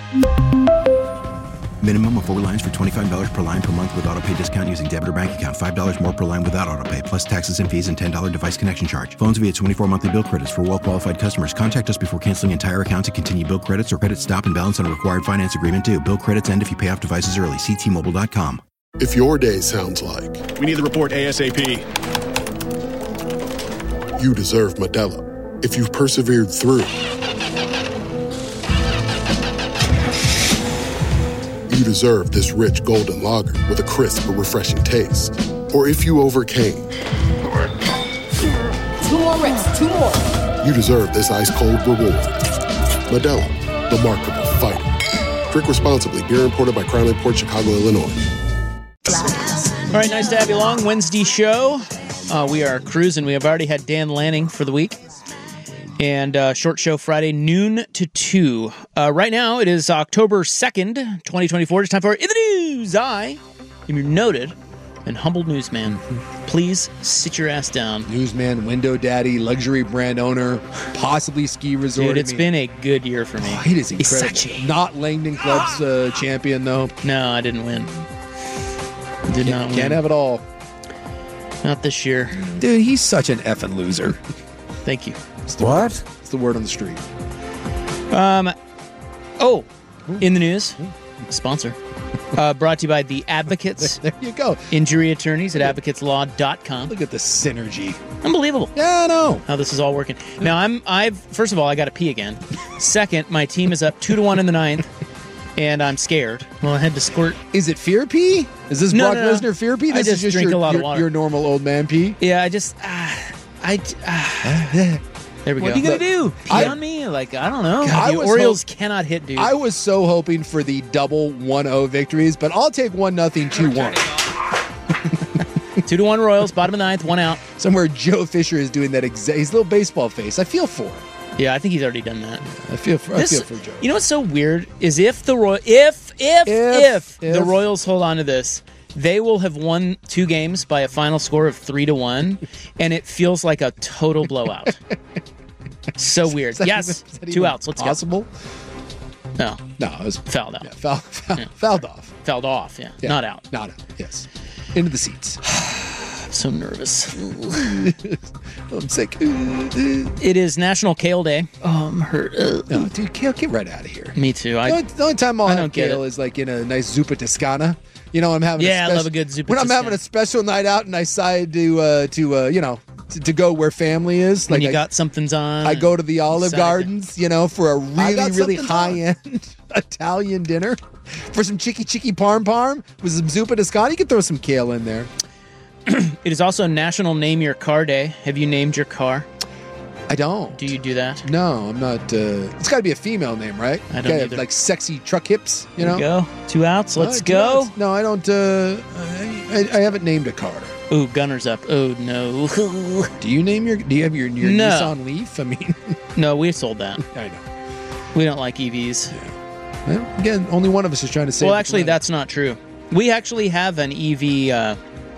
Minimum of four lines for twenty-five dollars per line per month with autopay discount using debit or bank account. five dollars more per line without autopay, plus taxes and fees and ten dollars device connection charge. Phones via twenty-four monthly bill credits for well-qualified customers. Contact us before canceling entire account to continue bill credits or credit stop and balance on a required finance agreement due. Bill credits end if you pay off devices early. See T Mobile dot com. If your day sounds like we need the report ASAP, you deserve Modelo. If you've persevered through, you deserve this rich golden lager with a crisp but refreshing taste. Or if you overcame. Two more reps, two more. You deserve this ice-cold reward. Modelo, the mark of a fighter. Drink responsibly. Beer imported by Crown Imports, Chicago, Illinois. All right, nice to have you along. Wednesday show. Uh, we are cruising. We have already had Dan Lanning for the week. And uh, short show Friday, noon to two. Uh, right now, it is October second, twenty twenty-four. It's time for In the News. I am your noted and humbled newsman. Please sit your ass down. Newsman, window daddy, luxury brand owner, possibly ski resort. Dude, it's I mean, been a good year for me. Oh, it is incredible. Not Langdon Club's uh, champion, though. No, I didn't win. Did can't, not win. Can't have it all. Not this year. Dude, he's such an effing loser. Thank you. It's the what? Word. It's the word on the street. Um. Oh, in the news, sponsor. Uh, brought to you by the Advocates. There you go. Injury attorneys at advocates law dot com. Look at the synergy. Unbelievable. Yeah, I know. How this is all working. Now, I'm, I've, first of all, I got to pee again. Second, my team is up two to one in the ninth, and I'm scared. Well, I had to squirt. Is it fear pee? Is this No, Brock no, no. Lesnar fear pee? I This just is just drink your, a lot of your, water. your normal old man pee? Yeah, I just, uh, I, uh, there we What go. are you going to do? Pee I- on me? Like, I don't know. God, I the was Orioles hope- cannot hit, dude. I was so hoping for the double one oh victories, but I'll take one nothing, two one. Two to one Royals, bottom of the ninth, one out. Somewhere Joe Fisher is doing that exact, his little baseball face. I feel for him. Yeah, I think he's already done that. I feel for, This- I feel for Joe. You know what's so weird is if the Roy, if, if, if, If- the if. Royals hold on to this, they will have won two games by a final score of three to one, and it feels like a total blowout. So weird. Is that Yes, even- is that two even outs. Let's possible? go. No, No, it was fouled out. yeah, foul, foul, Yeah. fouled off. Fouled off. Yeah. Yeah, not out. Not out. Yes, into the seats. I'm so nervous. I'm sick. It is National Kale Day. Oh, I'm hurt. Uh, No, dude, Kale, get right out of here. Me too. The I only, the only time I'll I have don't get kale it. is like in a nice zuppa Toscana. You know, I'm having Yeah, I a special, love a good zuppa when I'm Toscana. having a special night out and I decide to uh, to uh, you know to, to go where family is. when Like you I, got something's on. I go to the Olive decide to- Gardens, you know, for a I really got really something's high end Italian dinner, for some chicky chicky parm parm with some zuppa Toscana. You can throw some kale in there. It is also National Name Your Car Day. Have you named your car? I don't. Do you do that? No, I'm not. Uh, it's got to be a female name, right? I don't Gotta have, either. like sexy truck hips, you There know. we go. Two outs. Let's Uh, two go. outs. No, I don't. Uh, I, I haven't named a car. Ooh, Gunner's up. Oh no. Do you name your? Do you have your, your No. Nissan Leaf? I mean, No, we sold that. I know. We don't like E Vs. Well, again, only one of us is trying to save. Well, the actually, planet. that's not true. We actually have an E V. Uh,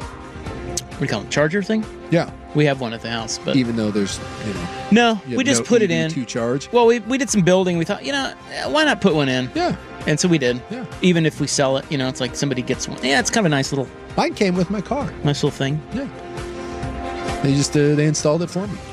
what do you call it? Charger thing? yeah. We have one at the house, but Even though there's, you know, no, you we have just no put E it V in. to charge. Well, we we did some building. We thought, you know, eh, why not put one in? Yeah, And so we did. Yeah. Even if we sell it, you know, it's like somebody gets one. Yeah, it's kind of a nice little, mine came with my car. nice little thing. Yeah. They just uh, they installed it for me.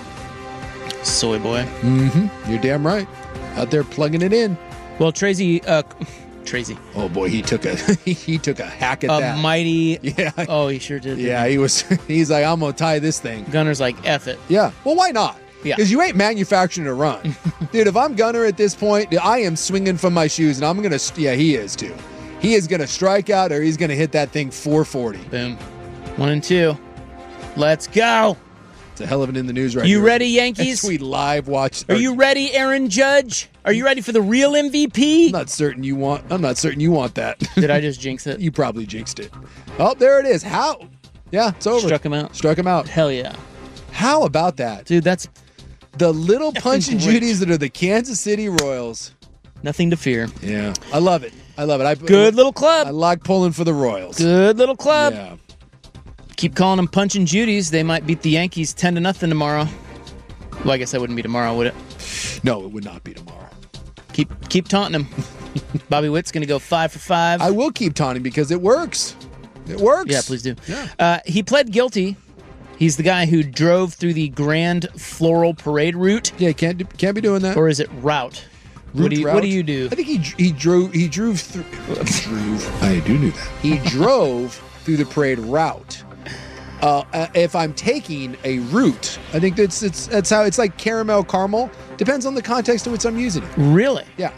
Soy boy. Mm-hmm. You're damn right. Out there plugging it in. Well, Tracy, uh, Tracy, Oh boy, he took a he took a hack at a that. mighty. yeah. Oh, he sure did. didn't Yeah, he was. He's like, I'm gonna tie this thing. he? Gunner's like, F it. Yeah. Well, why not? Yeah. Because you ain't manufacturing a run, dude. If I'm Gunner at this point, I am swinging from my shoes, and I'm gonna. Yeah, he is too. He is gonna strike out, or he's gonna hit that thing four forty. Boom. One and two. Let's go. It's a hell of an in the news right You here. ready, Yankees? As we live watch. Are you ready, Aaron Judge? Are you ready for the real M V P? I'm not certain you want. I'm not certain you want that. Did I just jinx it? You probably jinxed it. Oh, there it is. How? Yeah, it's over. Struck him out. Struck him out. Hell yeah. How about that? Dude, that's The little punch and great. Judies that are the Kansas City Royals. nothing to fear. Yeah, I love it. I love it. I, Good little club. I like pulling for the Royals. Good little club. Yeah. Keep calling them Punch and Judies. They might beat the Yankees ten to nothing tomorrow. Well, I guess that wouldn't be tomorrow, would it? No, it would not be tomorrow. Keep keep taunting them. Bobby Witt's going to go five for five. I will keep taunting because it works. It works. Yeah, please do. Yeah. Uh, he pled guilty. He's the guy who drove through the Grand Floral Parade route. Yeah, can't do, can't be doing that. Or is it route? Route what do you route? What do you do? I think he he drove he drove through. drove. I do know that he drove through the parade route. Uh, uh, if I'm taking a route, I think that's it's that's how it's like caramel caramel. Depends on the context in which I'm using it. Really? Yeah.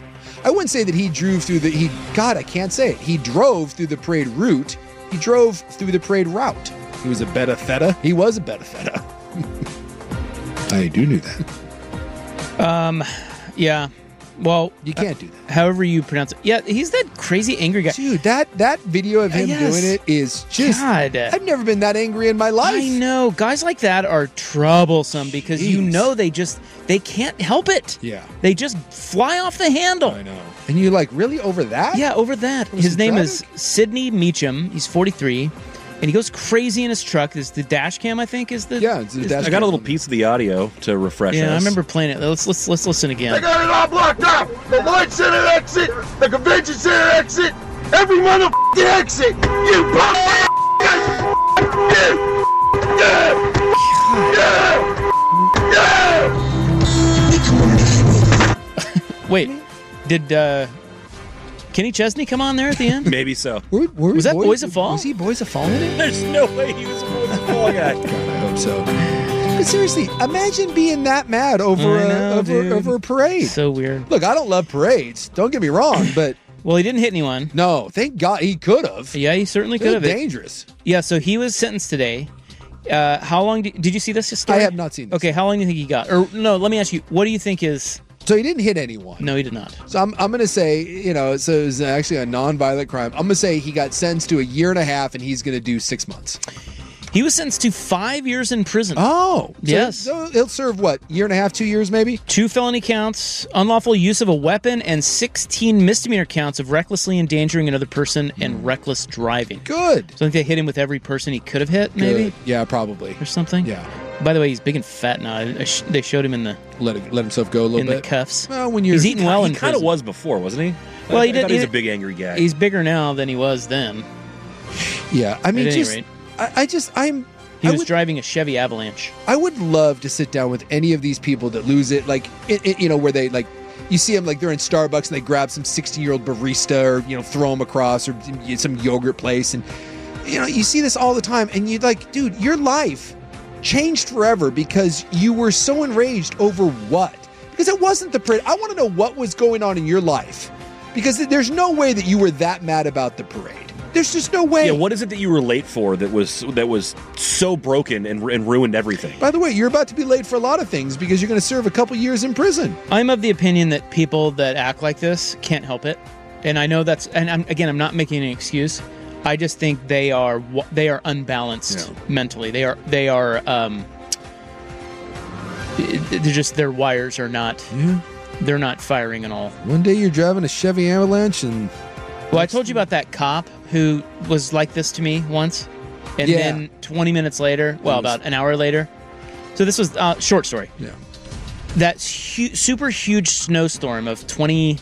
I wouldn't say that he drove through the, he, God, I can't say it. He drove through the parade route. He drove through the parade route. He was a beta theta. He was a beta theta. I do knew that. Um, yeah. Well, you can't do that. However you pronounce it. Yeah, he's that crazy angry guy. Dude, that that video of him Uh, yes. doing it is just. God. I've never been that angry in my life. I know. Guys like that are troublesome because you Jeez. know they just they can't help it. Yeah. They just fly off the handle. I know. And you're like, really over that? Yeah, over that. Was His it name tragic? is Sidney Meacham. He's forty-three. And he goes crazy in his truck. This the dash cam, I think, is the Yeah, it's the is dash I got a little piece of the audio to refresh Yeah, us. I remember playing it. Let's let's let's listen They again. got it all blocked up. The Lloyd Center exit, the Convention Center exit, every motherfucking exit. You punk You! Yeah! Yeah! Wait, did uh, Kenny Chesney come on there at the end? Maybe so. Were, were Was that Boys, Boys of Fall? Was he Boys of Fall in it? There's no way he was a Boys of Fall guy. God, I hope so. But seriously, imagine being that mad over I a know, over, dude. over a parade. So weird. Look, I don't love parades. Don't get me wrong, but Well, he didn't hit anyone. no, thank God he could have. Yeah, he certainly They're could have. dangerous. Yeah, so he was sentenced today. Uh, how long did, did you see this story? I have not seen this. Okay, how long do you think he got? Or no, let me ask you. What do you think is? So he didn't hit anyone. No, he did not. So I'm I'm gonna say, you know, so it was actually a non-violent crime. I'm gonna say he got sentenced to a year and a half, and he's gonna do six months. He was sentenced to five years in prison. Oh, so- Yes. So he'll serve what, year and a half, two years, maybe? Two felony counts, unlawful use of a weapon, and sixteen misdemeanor counts of recklessly endangering another person and reckless driving. Good. So I think they hit him with every person he could have hit, maybe, Good. Yeah, probably. or something. Yeah. By the way, he's big and fat now. I- I sh- They showed him in the Let it, let himself go a little in bit. the cuffs. Well, when you're He's eating well He in kind of prison. was before, wasn't he? Well, I, he I did- thought he he was a did- big angry guy. He's bigger now than he was then. Yeah, I mean, At any just rate. I, I just I'm He I was would, driving a Chevy Avalanche. I would love to sit down with any of these people that lose it, like it, it, you know, where they like you see them like they're in Starbucks and they grab some sixteen-year-old barista or you know throw them across or some yogurt place, and you know you see this all the time, and you're like, dude, your life changed forever because you were so enraged over what? Because it wasn't the parade. I want to know what was going on in your life, because there's no way that you were that mad about the parade. There's just no way. Yeah, what is it that you were late for that was that was so broken and, and ruined everything? By the way, you're about to be late for a lot of things because you're going to serve a couple years in prison. I'm of the opinion that people that act like this can't help it, and I know that's. And I'm, again, I'm not making an excuse. I just think they are wa- they are unbalanced Yeah. mentally. They are they are. Um, they're just their wires are not. Yeah. They're not firing at all. One day you're driving a Chevy Avalanche and Well, I told you about that cop who was like this to me once, and Yeah. then twenty minutes later, well, about an hour later. So this was a uh, short story. Yeah. That hu- super huge snowstorm of twenty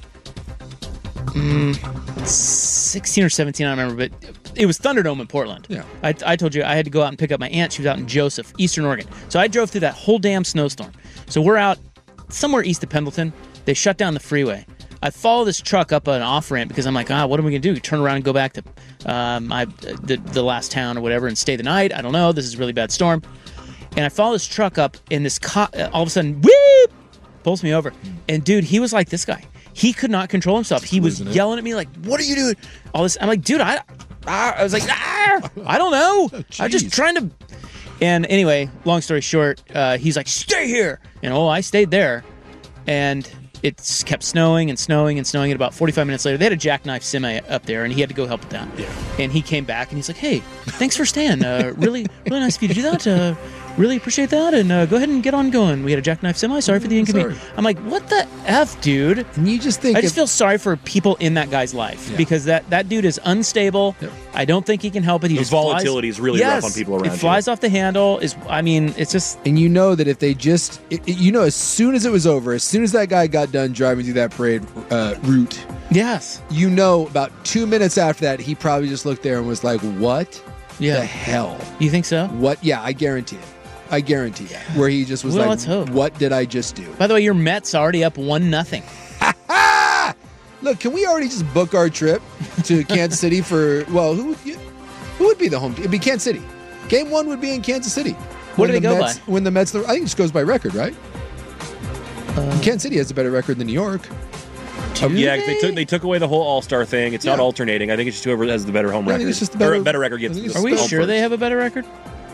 sixteen or seventeen, I don't remember, but it was Thunderdome in Portland. Yeah. I, I told you I had to go out and pick up my aunt. She was out in Joseph, Eastern Oregon. So I drove through that whole damn snowstorm. So we're out somewhere east of Pendleton. They shut down the freeway. I follow this truck up an off ramp because I'm like, ah, what are we gonna do? Turn around and go back to um, I, the the last town or whatever and stay the night? I don't know. This is a really bad storm. And I follow this truck up, and this cop all of a sudden, whoop, pulls me over. And dude, he was like this guy. He could not control himself. He was yelling at me like, "What are you doing?" All this. I'm like, dude, I, ah, I was like, ah, I don't know. I'm just trying to. And anyway, long story short, uh, he's like, "Stay here," and oh, I stayed there, and it kept snowing and snowing and snowing. And about forty-five minutes later, they had a jackknife semi up there, and he had to go help with that. Yeah. And he came back, and he's like, "Hey, thanks for staying. Uh, really, really nice of you to do that. Uh, really appreciate that. And uh, go ahead and get on going. We had a jackknife semi. Sorry for the inconvenience." I'm like, "What the f, dude?" And you just think I just if- feel sorry for people in that guy's life Yeah. because that, that dude is unstable. Yep. I don't think he can help it. He The just flies- volatility is really rough Yes, on people around It you. flies off the handle. Is I mean, it's just and you know that if they just, it, it- you know, as soon as it was over, as soon as that guy got done driving through that parade uh, route, yes. you know, about two minutes after that, he probably just looked there and was like, "What Yeah. the hell? You think so? What? Yeah, I guarantee it. I guarantee that." Where he just was Well, like, let's hope. "What did I just do?" By the way, your Mets already up one nothing. Look, can we already just book our trip to Kansas City for? Well, who would you, who would be the home team? It'd be Kansas City. Game one would be in Kansas City. What do When they the go Mets, by? When the Mets, I think it just goes by record, right? Uh, Kansas City has a better record than New York. Do yeah, they? they took they took away the whole All Star thing. It's not Yeah. alternating. I think it's just whoever has the better home I record. think it's just the better- or better record gets. I think the Are we home sure first. they have a better record?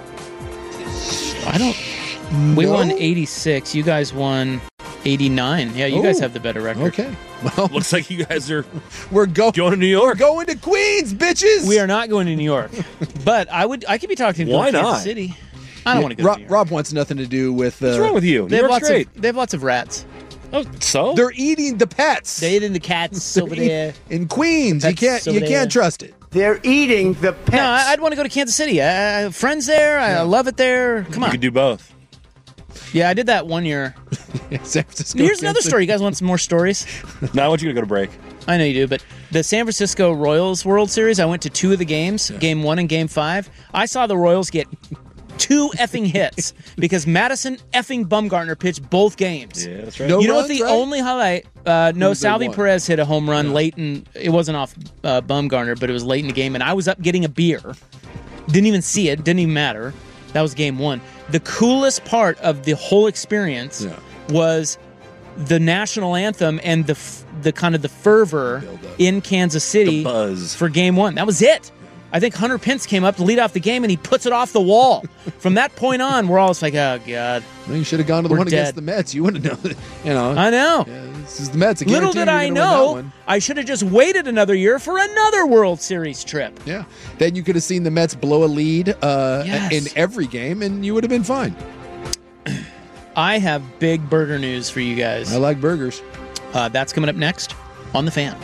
I don't. We No? won eighty-six. You guys won eighty-nine. Yeah, you guys Oh. have the better record. Okay. Well, Looks like you guys are we're go- going to New York. going to Queens, bitches. We are not going to New York, but I would. I could be talking to Why Kansas not? City. I don't Yeah, want to go. Rob, to New York. Rob wants nothing to do with. Uh, What's wrong with you? They New have York's lots great. of. They have lots of rats. Oh, so They're eating the pets. They eating the cats over there. in Queens. You Pets can't. over You there. can't trust it. They're eating the pets. No, I- I'd want to go to Kansas City. I I have friends there. I love it there. Come you on. could do both. Yeah, I did that one year. San Francisco. Here's another Kansas. story. You guys want some more stories? Now I want you to go to break. I know you do, but the San Francisco Royals World Series, I went to two of the games, game one and game five. I saw the Royals get two effing hits because Madison effing Bumgarner pitched both games. Yeah, that's right. No you know runs, what the right? only highlight? Uh, no, was they Salvi won? Perez hit a home run late in. It wasn't off uh, Bumgarner, but it was late in the game, and I was up getting a beer. Didn't even see it. Didn't even matter. That was game one. The coolest part of the whole experience Yeah. was the national anthem and the f- the kind of the fervor in Kansas City The buzz. for game one. That was it. I think Hunter Pence came up to lead off the game, and he puts it off the wall. From that point on, we're all just like, oh, God. Well, you should have gone to the We're one against dead. the Mets. You wouldn't know. You know. I know. Yeah, this is the Mets. I Little guarantee did you're I gonna win that know, one. I should have just waited another year for another World Series trip. Yeah. Then you could have seen the Mets blow a lead uh, Yes. in every game, and you would have been fine. I have big burger news for you guys. I like burgers. Uh, that's coming up next on The Fan.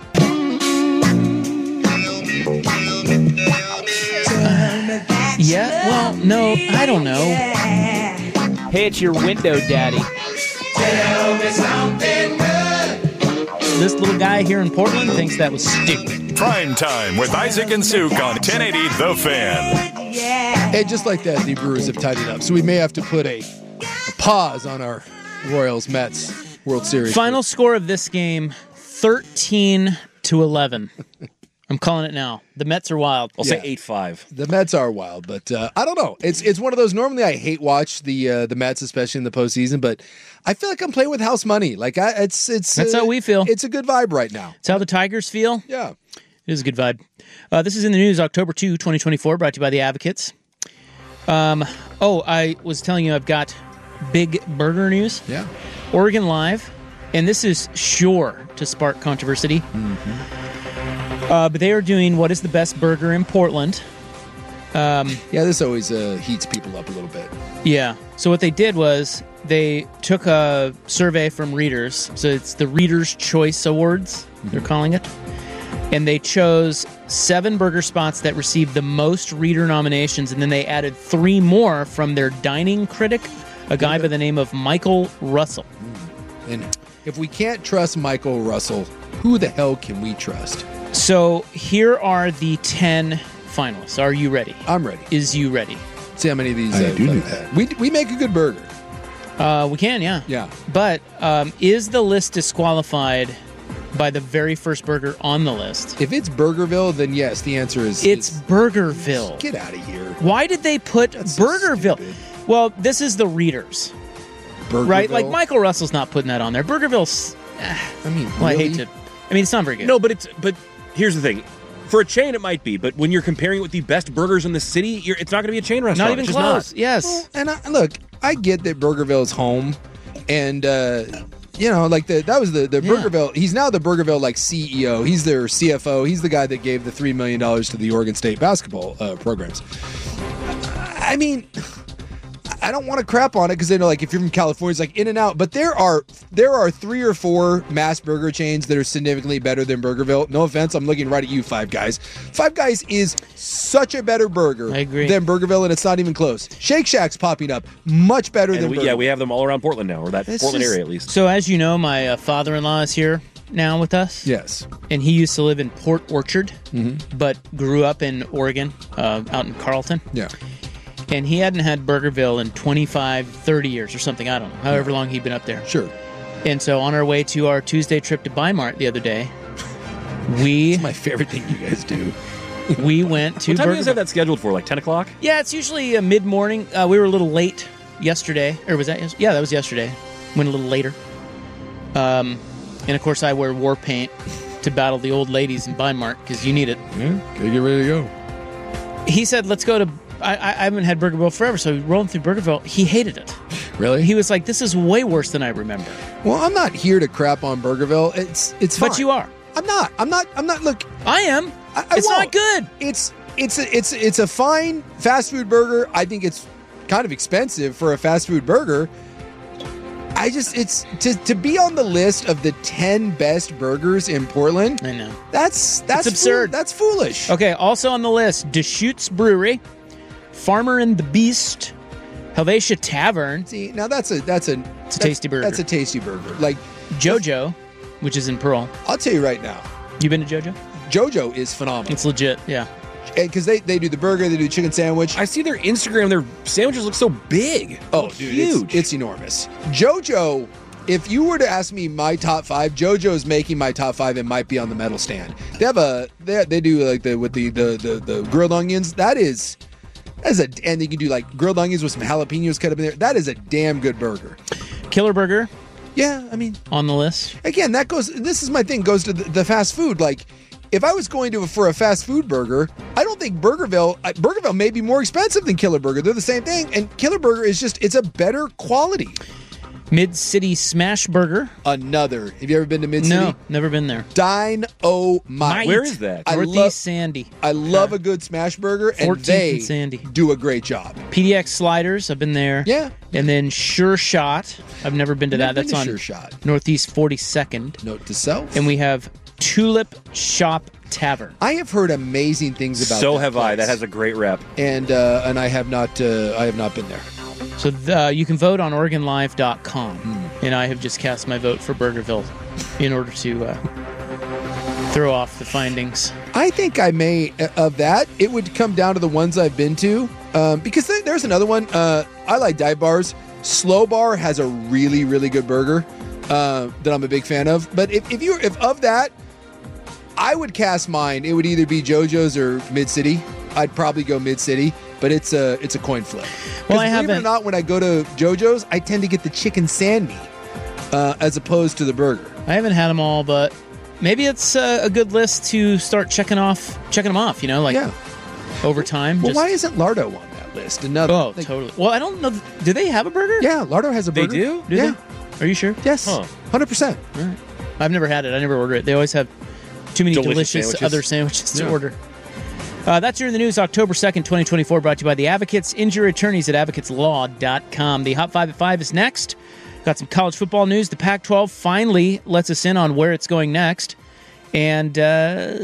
Yeah, well, no, I don't know. Hey, it's your window, Daddy. This little guy here in Portland thinks that was stupid. Prime time with Isaac and Suk on ten eighty The Fan. And just like that, the Brewers have tied it up. So we may have to put a, a pause on our Royals Mets World Series. Final score of this game, thirteen to eleven. I'm calling it now. The Mets are wild. I'll Yeah. say eight five. The Mets are wild, but uh, I don't know. It's it's one of those. Normally, I hate watch the uh, the Mets, especially in the postseason. But I feel like I'm playing with house money. Like I, it's it's That's uh, how we feel. It's a good vibe right now. It's how the Tigers feel. Yeah. It is a good vibe. Uh, this is in the news, October second, twenty twenty-four, brought to you by the Advocates. Um, oh, I was telling you I've got big burger news. Yeah. Oregon Live, and this is sure to spark controversy. Mm-hmm. Uh, but they are doing what is the best burger in Portland. Um, Yeah, this always uh, heats people up a little bit. yeah. So what they did was they took a survey from readers. So it's the Readers' Choice Awards, they're calling it. And they chose seven burger spots that received the most reader nominations, and then they added three more from their dining critic, a guy by the name of Michael Russell. And if we can't trust Michael Russell, who the hell can we trust? So here are the ten finalists. Are you ready? I'm ready. Is you ready? See how many of these I uh, do do uh, that. We we make a good burger. Uh, we can, yeah. Yeah. But um, is the list disqualified by the very first burger on the list? If it's Burgerville, then yes. The answer is It's is- Burgerville. Get out of here. Why did they put That's so Burgerville? stupid. Well, this is the readers, Burgerville. right? Like Michael Russell's not putting that on there. Burgerville's. eh, I mean, well, I hate really? to. I mean, it's not very good. No, but it's but here's the thing. For a chain, it might be, but when you're comparing it with the best burgers in the city, you're, it's not going to be a chain restaurant. not even It's just close. not. Yes. And I, look, I get that Burgerville's home, and uh, you know, like the that was the the Yeah. Burgerville. He's now the Burgerville like C E O. He's their C F O. He's the guy that gave the three million dollars to the Oregon State basketball uh, programs. I mean, I don't want to crap on it because they know, like, if you're from California, it's like In and Out. But there are there are three or four mass burger chains that are significantly better than Burgerville. No offense, I'm looking right at you, Five Guys. Five Guys is such a better burger I agree. than Burgerville, and it's not even close. Shake Shack's popping up, much better And than we, Burgerville. yeah, we have them all around Portland now, or that It's Portland just- area at least. So as you know, my uh, father-in-law is here now with us. Yes. And he used to live in Port Orchard, Mm-hmm. but grew up in Oregon, uh, out in Carlton. Yeah. And he hadn't had Burgerville in twenty-five, thirty years or something. I don't know. However long he'd been up there. Sure. And so on our way to our Tuesday trip to Bi-Mart the other day, we It's my favorite thing you guys do. we went to What time do you guys have Burgerville. that scheduled for? Like ten o'clock? Yeah, it's usually uh, mid-morning. Uh, we were a little late yesterday. Or was that yes- Yeah, that was yesterday. Went a little later. Um, And, of course, I wear war paint to battle the old ladies in Bimark because you need it. Yeah, gotta get ready to go. He said, let's go to... I, I haven't had Burgerville forever, so rolling through Burgerville, he hated it. Really? He was like, this is way worse than I remember. Well, I'm not here to crap on Burgerville. It's it's fine. But you are. I'm not. I'm not. I'm not. Look, I am. I, I it's won't. not good. It's it's a, it's it's a fine fast food burger. I think it's kind of expensive for a fast food burger. I just it's to to be on the list of the ten best burgers in Portland. I know. That's that's it's absurd. Fool, that's foolish. Okay, also on the list, Deschutes Brewery, Farmer and the Beast, Helvetia Tavern. See, now that's a that's a it's a tasty burger. That's a tasty burger. Like JoJo, which is in Pearl. I'll tell you right now. You been to JoJo? JoJo is phenomenal. It's legit, yeah. Because they, they do the burger, they do the chicken sandwich. I see their Instagram, their sandwiches look so big. Oh, dude, huge. It's, it's enormous. JoJo, if you were to ask me my top five, JoJo's making my top five and might be on the medal stand. They have a, they, they do like the, with the, the, the, the grilled onions. That is, that is a, and they can do like grilled onions with some jalapenos cut up in there. That is a damn good burger. Killer Burger. Yeah, I mean. On the list. Again, that goes, this is my thing, goes to the, the fast food. Like, if I was going to for a fast food burger, I don't think Burgerville, Burgerville may be more expensive than Killer Burger. They're the same thing. And Killer Burger is just, it's a better quality. Mid-City Smash Burger. Another. Have you ever been to Mid-City? No, never been there. Dynamite. Where is that? I Northeast love, Sandy. I love a good smash burger, and they and Sandy. do a great job. P D X Sliders, I've been there. Yeah. And then Sure Shot. I've never been to Never that. been That's to on Sure Shot. Northeast forty-second. Note to self. And we have Tulip Shop Tavern. I have heard amazing things about. So that have place. I. That has a great rep. And uh, and I have not. Uh, I have not been there. So the, you can vote on Oregon Live dot com, Hmm. and I have just cast my vote for Burgerville in order to uh, throw off the findings. I think I may of that. It would come down to the ones I've been to, um, because there, there's another one. Uh, I like dive bars. Slow Bar has a really really good burger uh, that I'm a big fan of. But if, if you if of that, I would cast mine. It would either be JoJo's or Mid-City. I'd probably go Mid-City, but it's a it's a coin flip. Well, I believe haven't. it or not, when I go to JoJo's, I tend to get the chicken sandy uh, as opposed to the burger. I haven't had them all, but maybe it's uh, a good list to start checking off, checking them off. You know, like Yeah. over time. Well, just- why isn't Lardo on that list? Another. Oh, like- totally. Well, I don't know. Do they have a burger? Yeah, Lardo has a They burger. do? Do Yeah. they? Are you sure? Yes. Huh. Hundred percent. All right. I've never had it. I never order it. They always have too many Delicious delicious, sandwiches. other sandwiches to Yeah. order. Uh, that's here in the news, October second, twenty twenty-four, brought to you by the Advocates, injury attorneys at advocates law dot com. The Hot five at five is next. Got some college football news. The Pac twelve finally lets us in on where it's going next. And uh,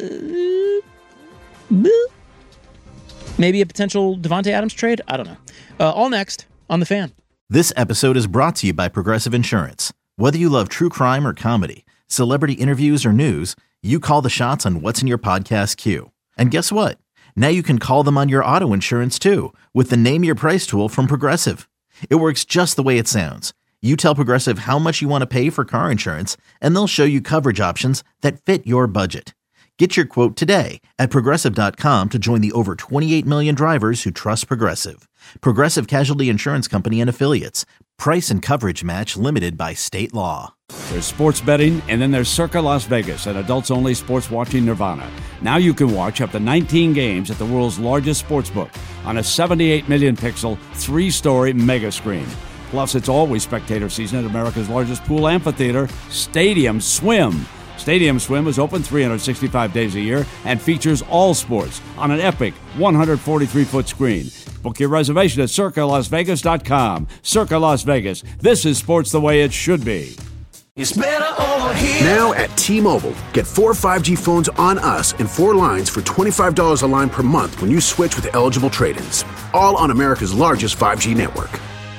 maybe a potential Devontae Adams trade? I don't know. Uh, all next on The Fan. This episode is brought to you by Progressive Insurance. Whether you love true crime or comedy, celebrity interviews or news, you call the shots on what's in your podcast queue. And guess what? Now you can call them on your auto insurance too with the Name Your Price tool from Progressive. It works just the way it sounds. You tell Progressive how much you want to pay for car insurance, and they'll show you coverage options that fit your budget. Get your quote today at Progressive dot com to join the over twenty-eight million drivers who trust Progressive. Progressive Casualty Insurance Company and Affiliates. Price and coverage match limited by state law. There's sports betting, and then there's Circa Las Vegas, an adults-only sports watching nirvana. Now you can watch up to nineteen games at the world's largest sportsbook on a seventy-eight million pixel, three-story mega screen. Plus, it's always spectator season at America's largest pool amphitheater, Stadium Swim. Stadium Swim is open three hundred sixty-five days a year and features all sports on an epic one hundred forty-three foot screen. Book your reservation at Circa Las Vegas dot com. Circa Las Vegas. This is sports the way it should be. It's better over here. Now at T-Mobile, get four five G phones on us and four lines for twenty-five dollars a line per month when you switch with eligible trade-ins. All on America's largest five G network.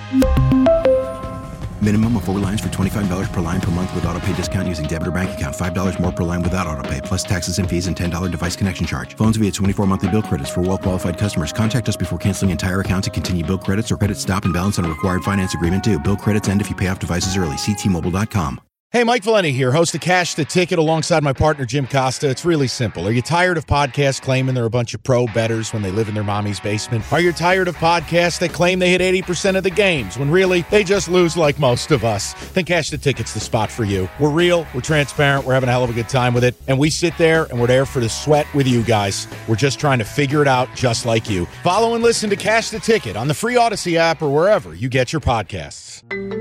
Minimum of four lines for twenty-five dollars per line per month with autopay discount using debit or bank account. five dollars more per line without autopay, plus taxes and fees and ten dollars device connection charge. Phones via twenty-four monthly bill credits for well-qualified customers. Contact us before canceling entire account to continue bill credits or credit stop and balance on a required finance agreement due. Bill credits end if you pay off devices early. See T Mobile dot com. Hey, Mike Valenti here, host of Cash the Ticket alongside my partner, Jim Costa. It's really simple. Are you tired of podcasts claiming they're a bunch of pro bettors when they live in their mommy's basement? Are you tired of podcasts that claim they hit eighty percent of the games when really they just lose like most of us? Then Cash the Ticket's the spot for you. We're real, we're transparent, we're having a hell of a good time with it, and we sit there and we're there for the sweat with you guys. We're just trying to figure it out just like you. Follow and listen to Cash the Ticket on the free Odyssey app or wherever you get your podcasts.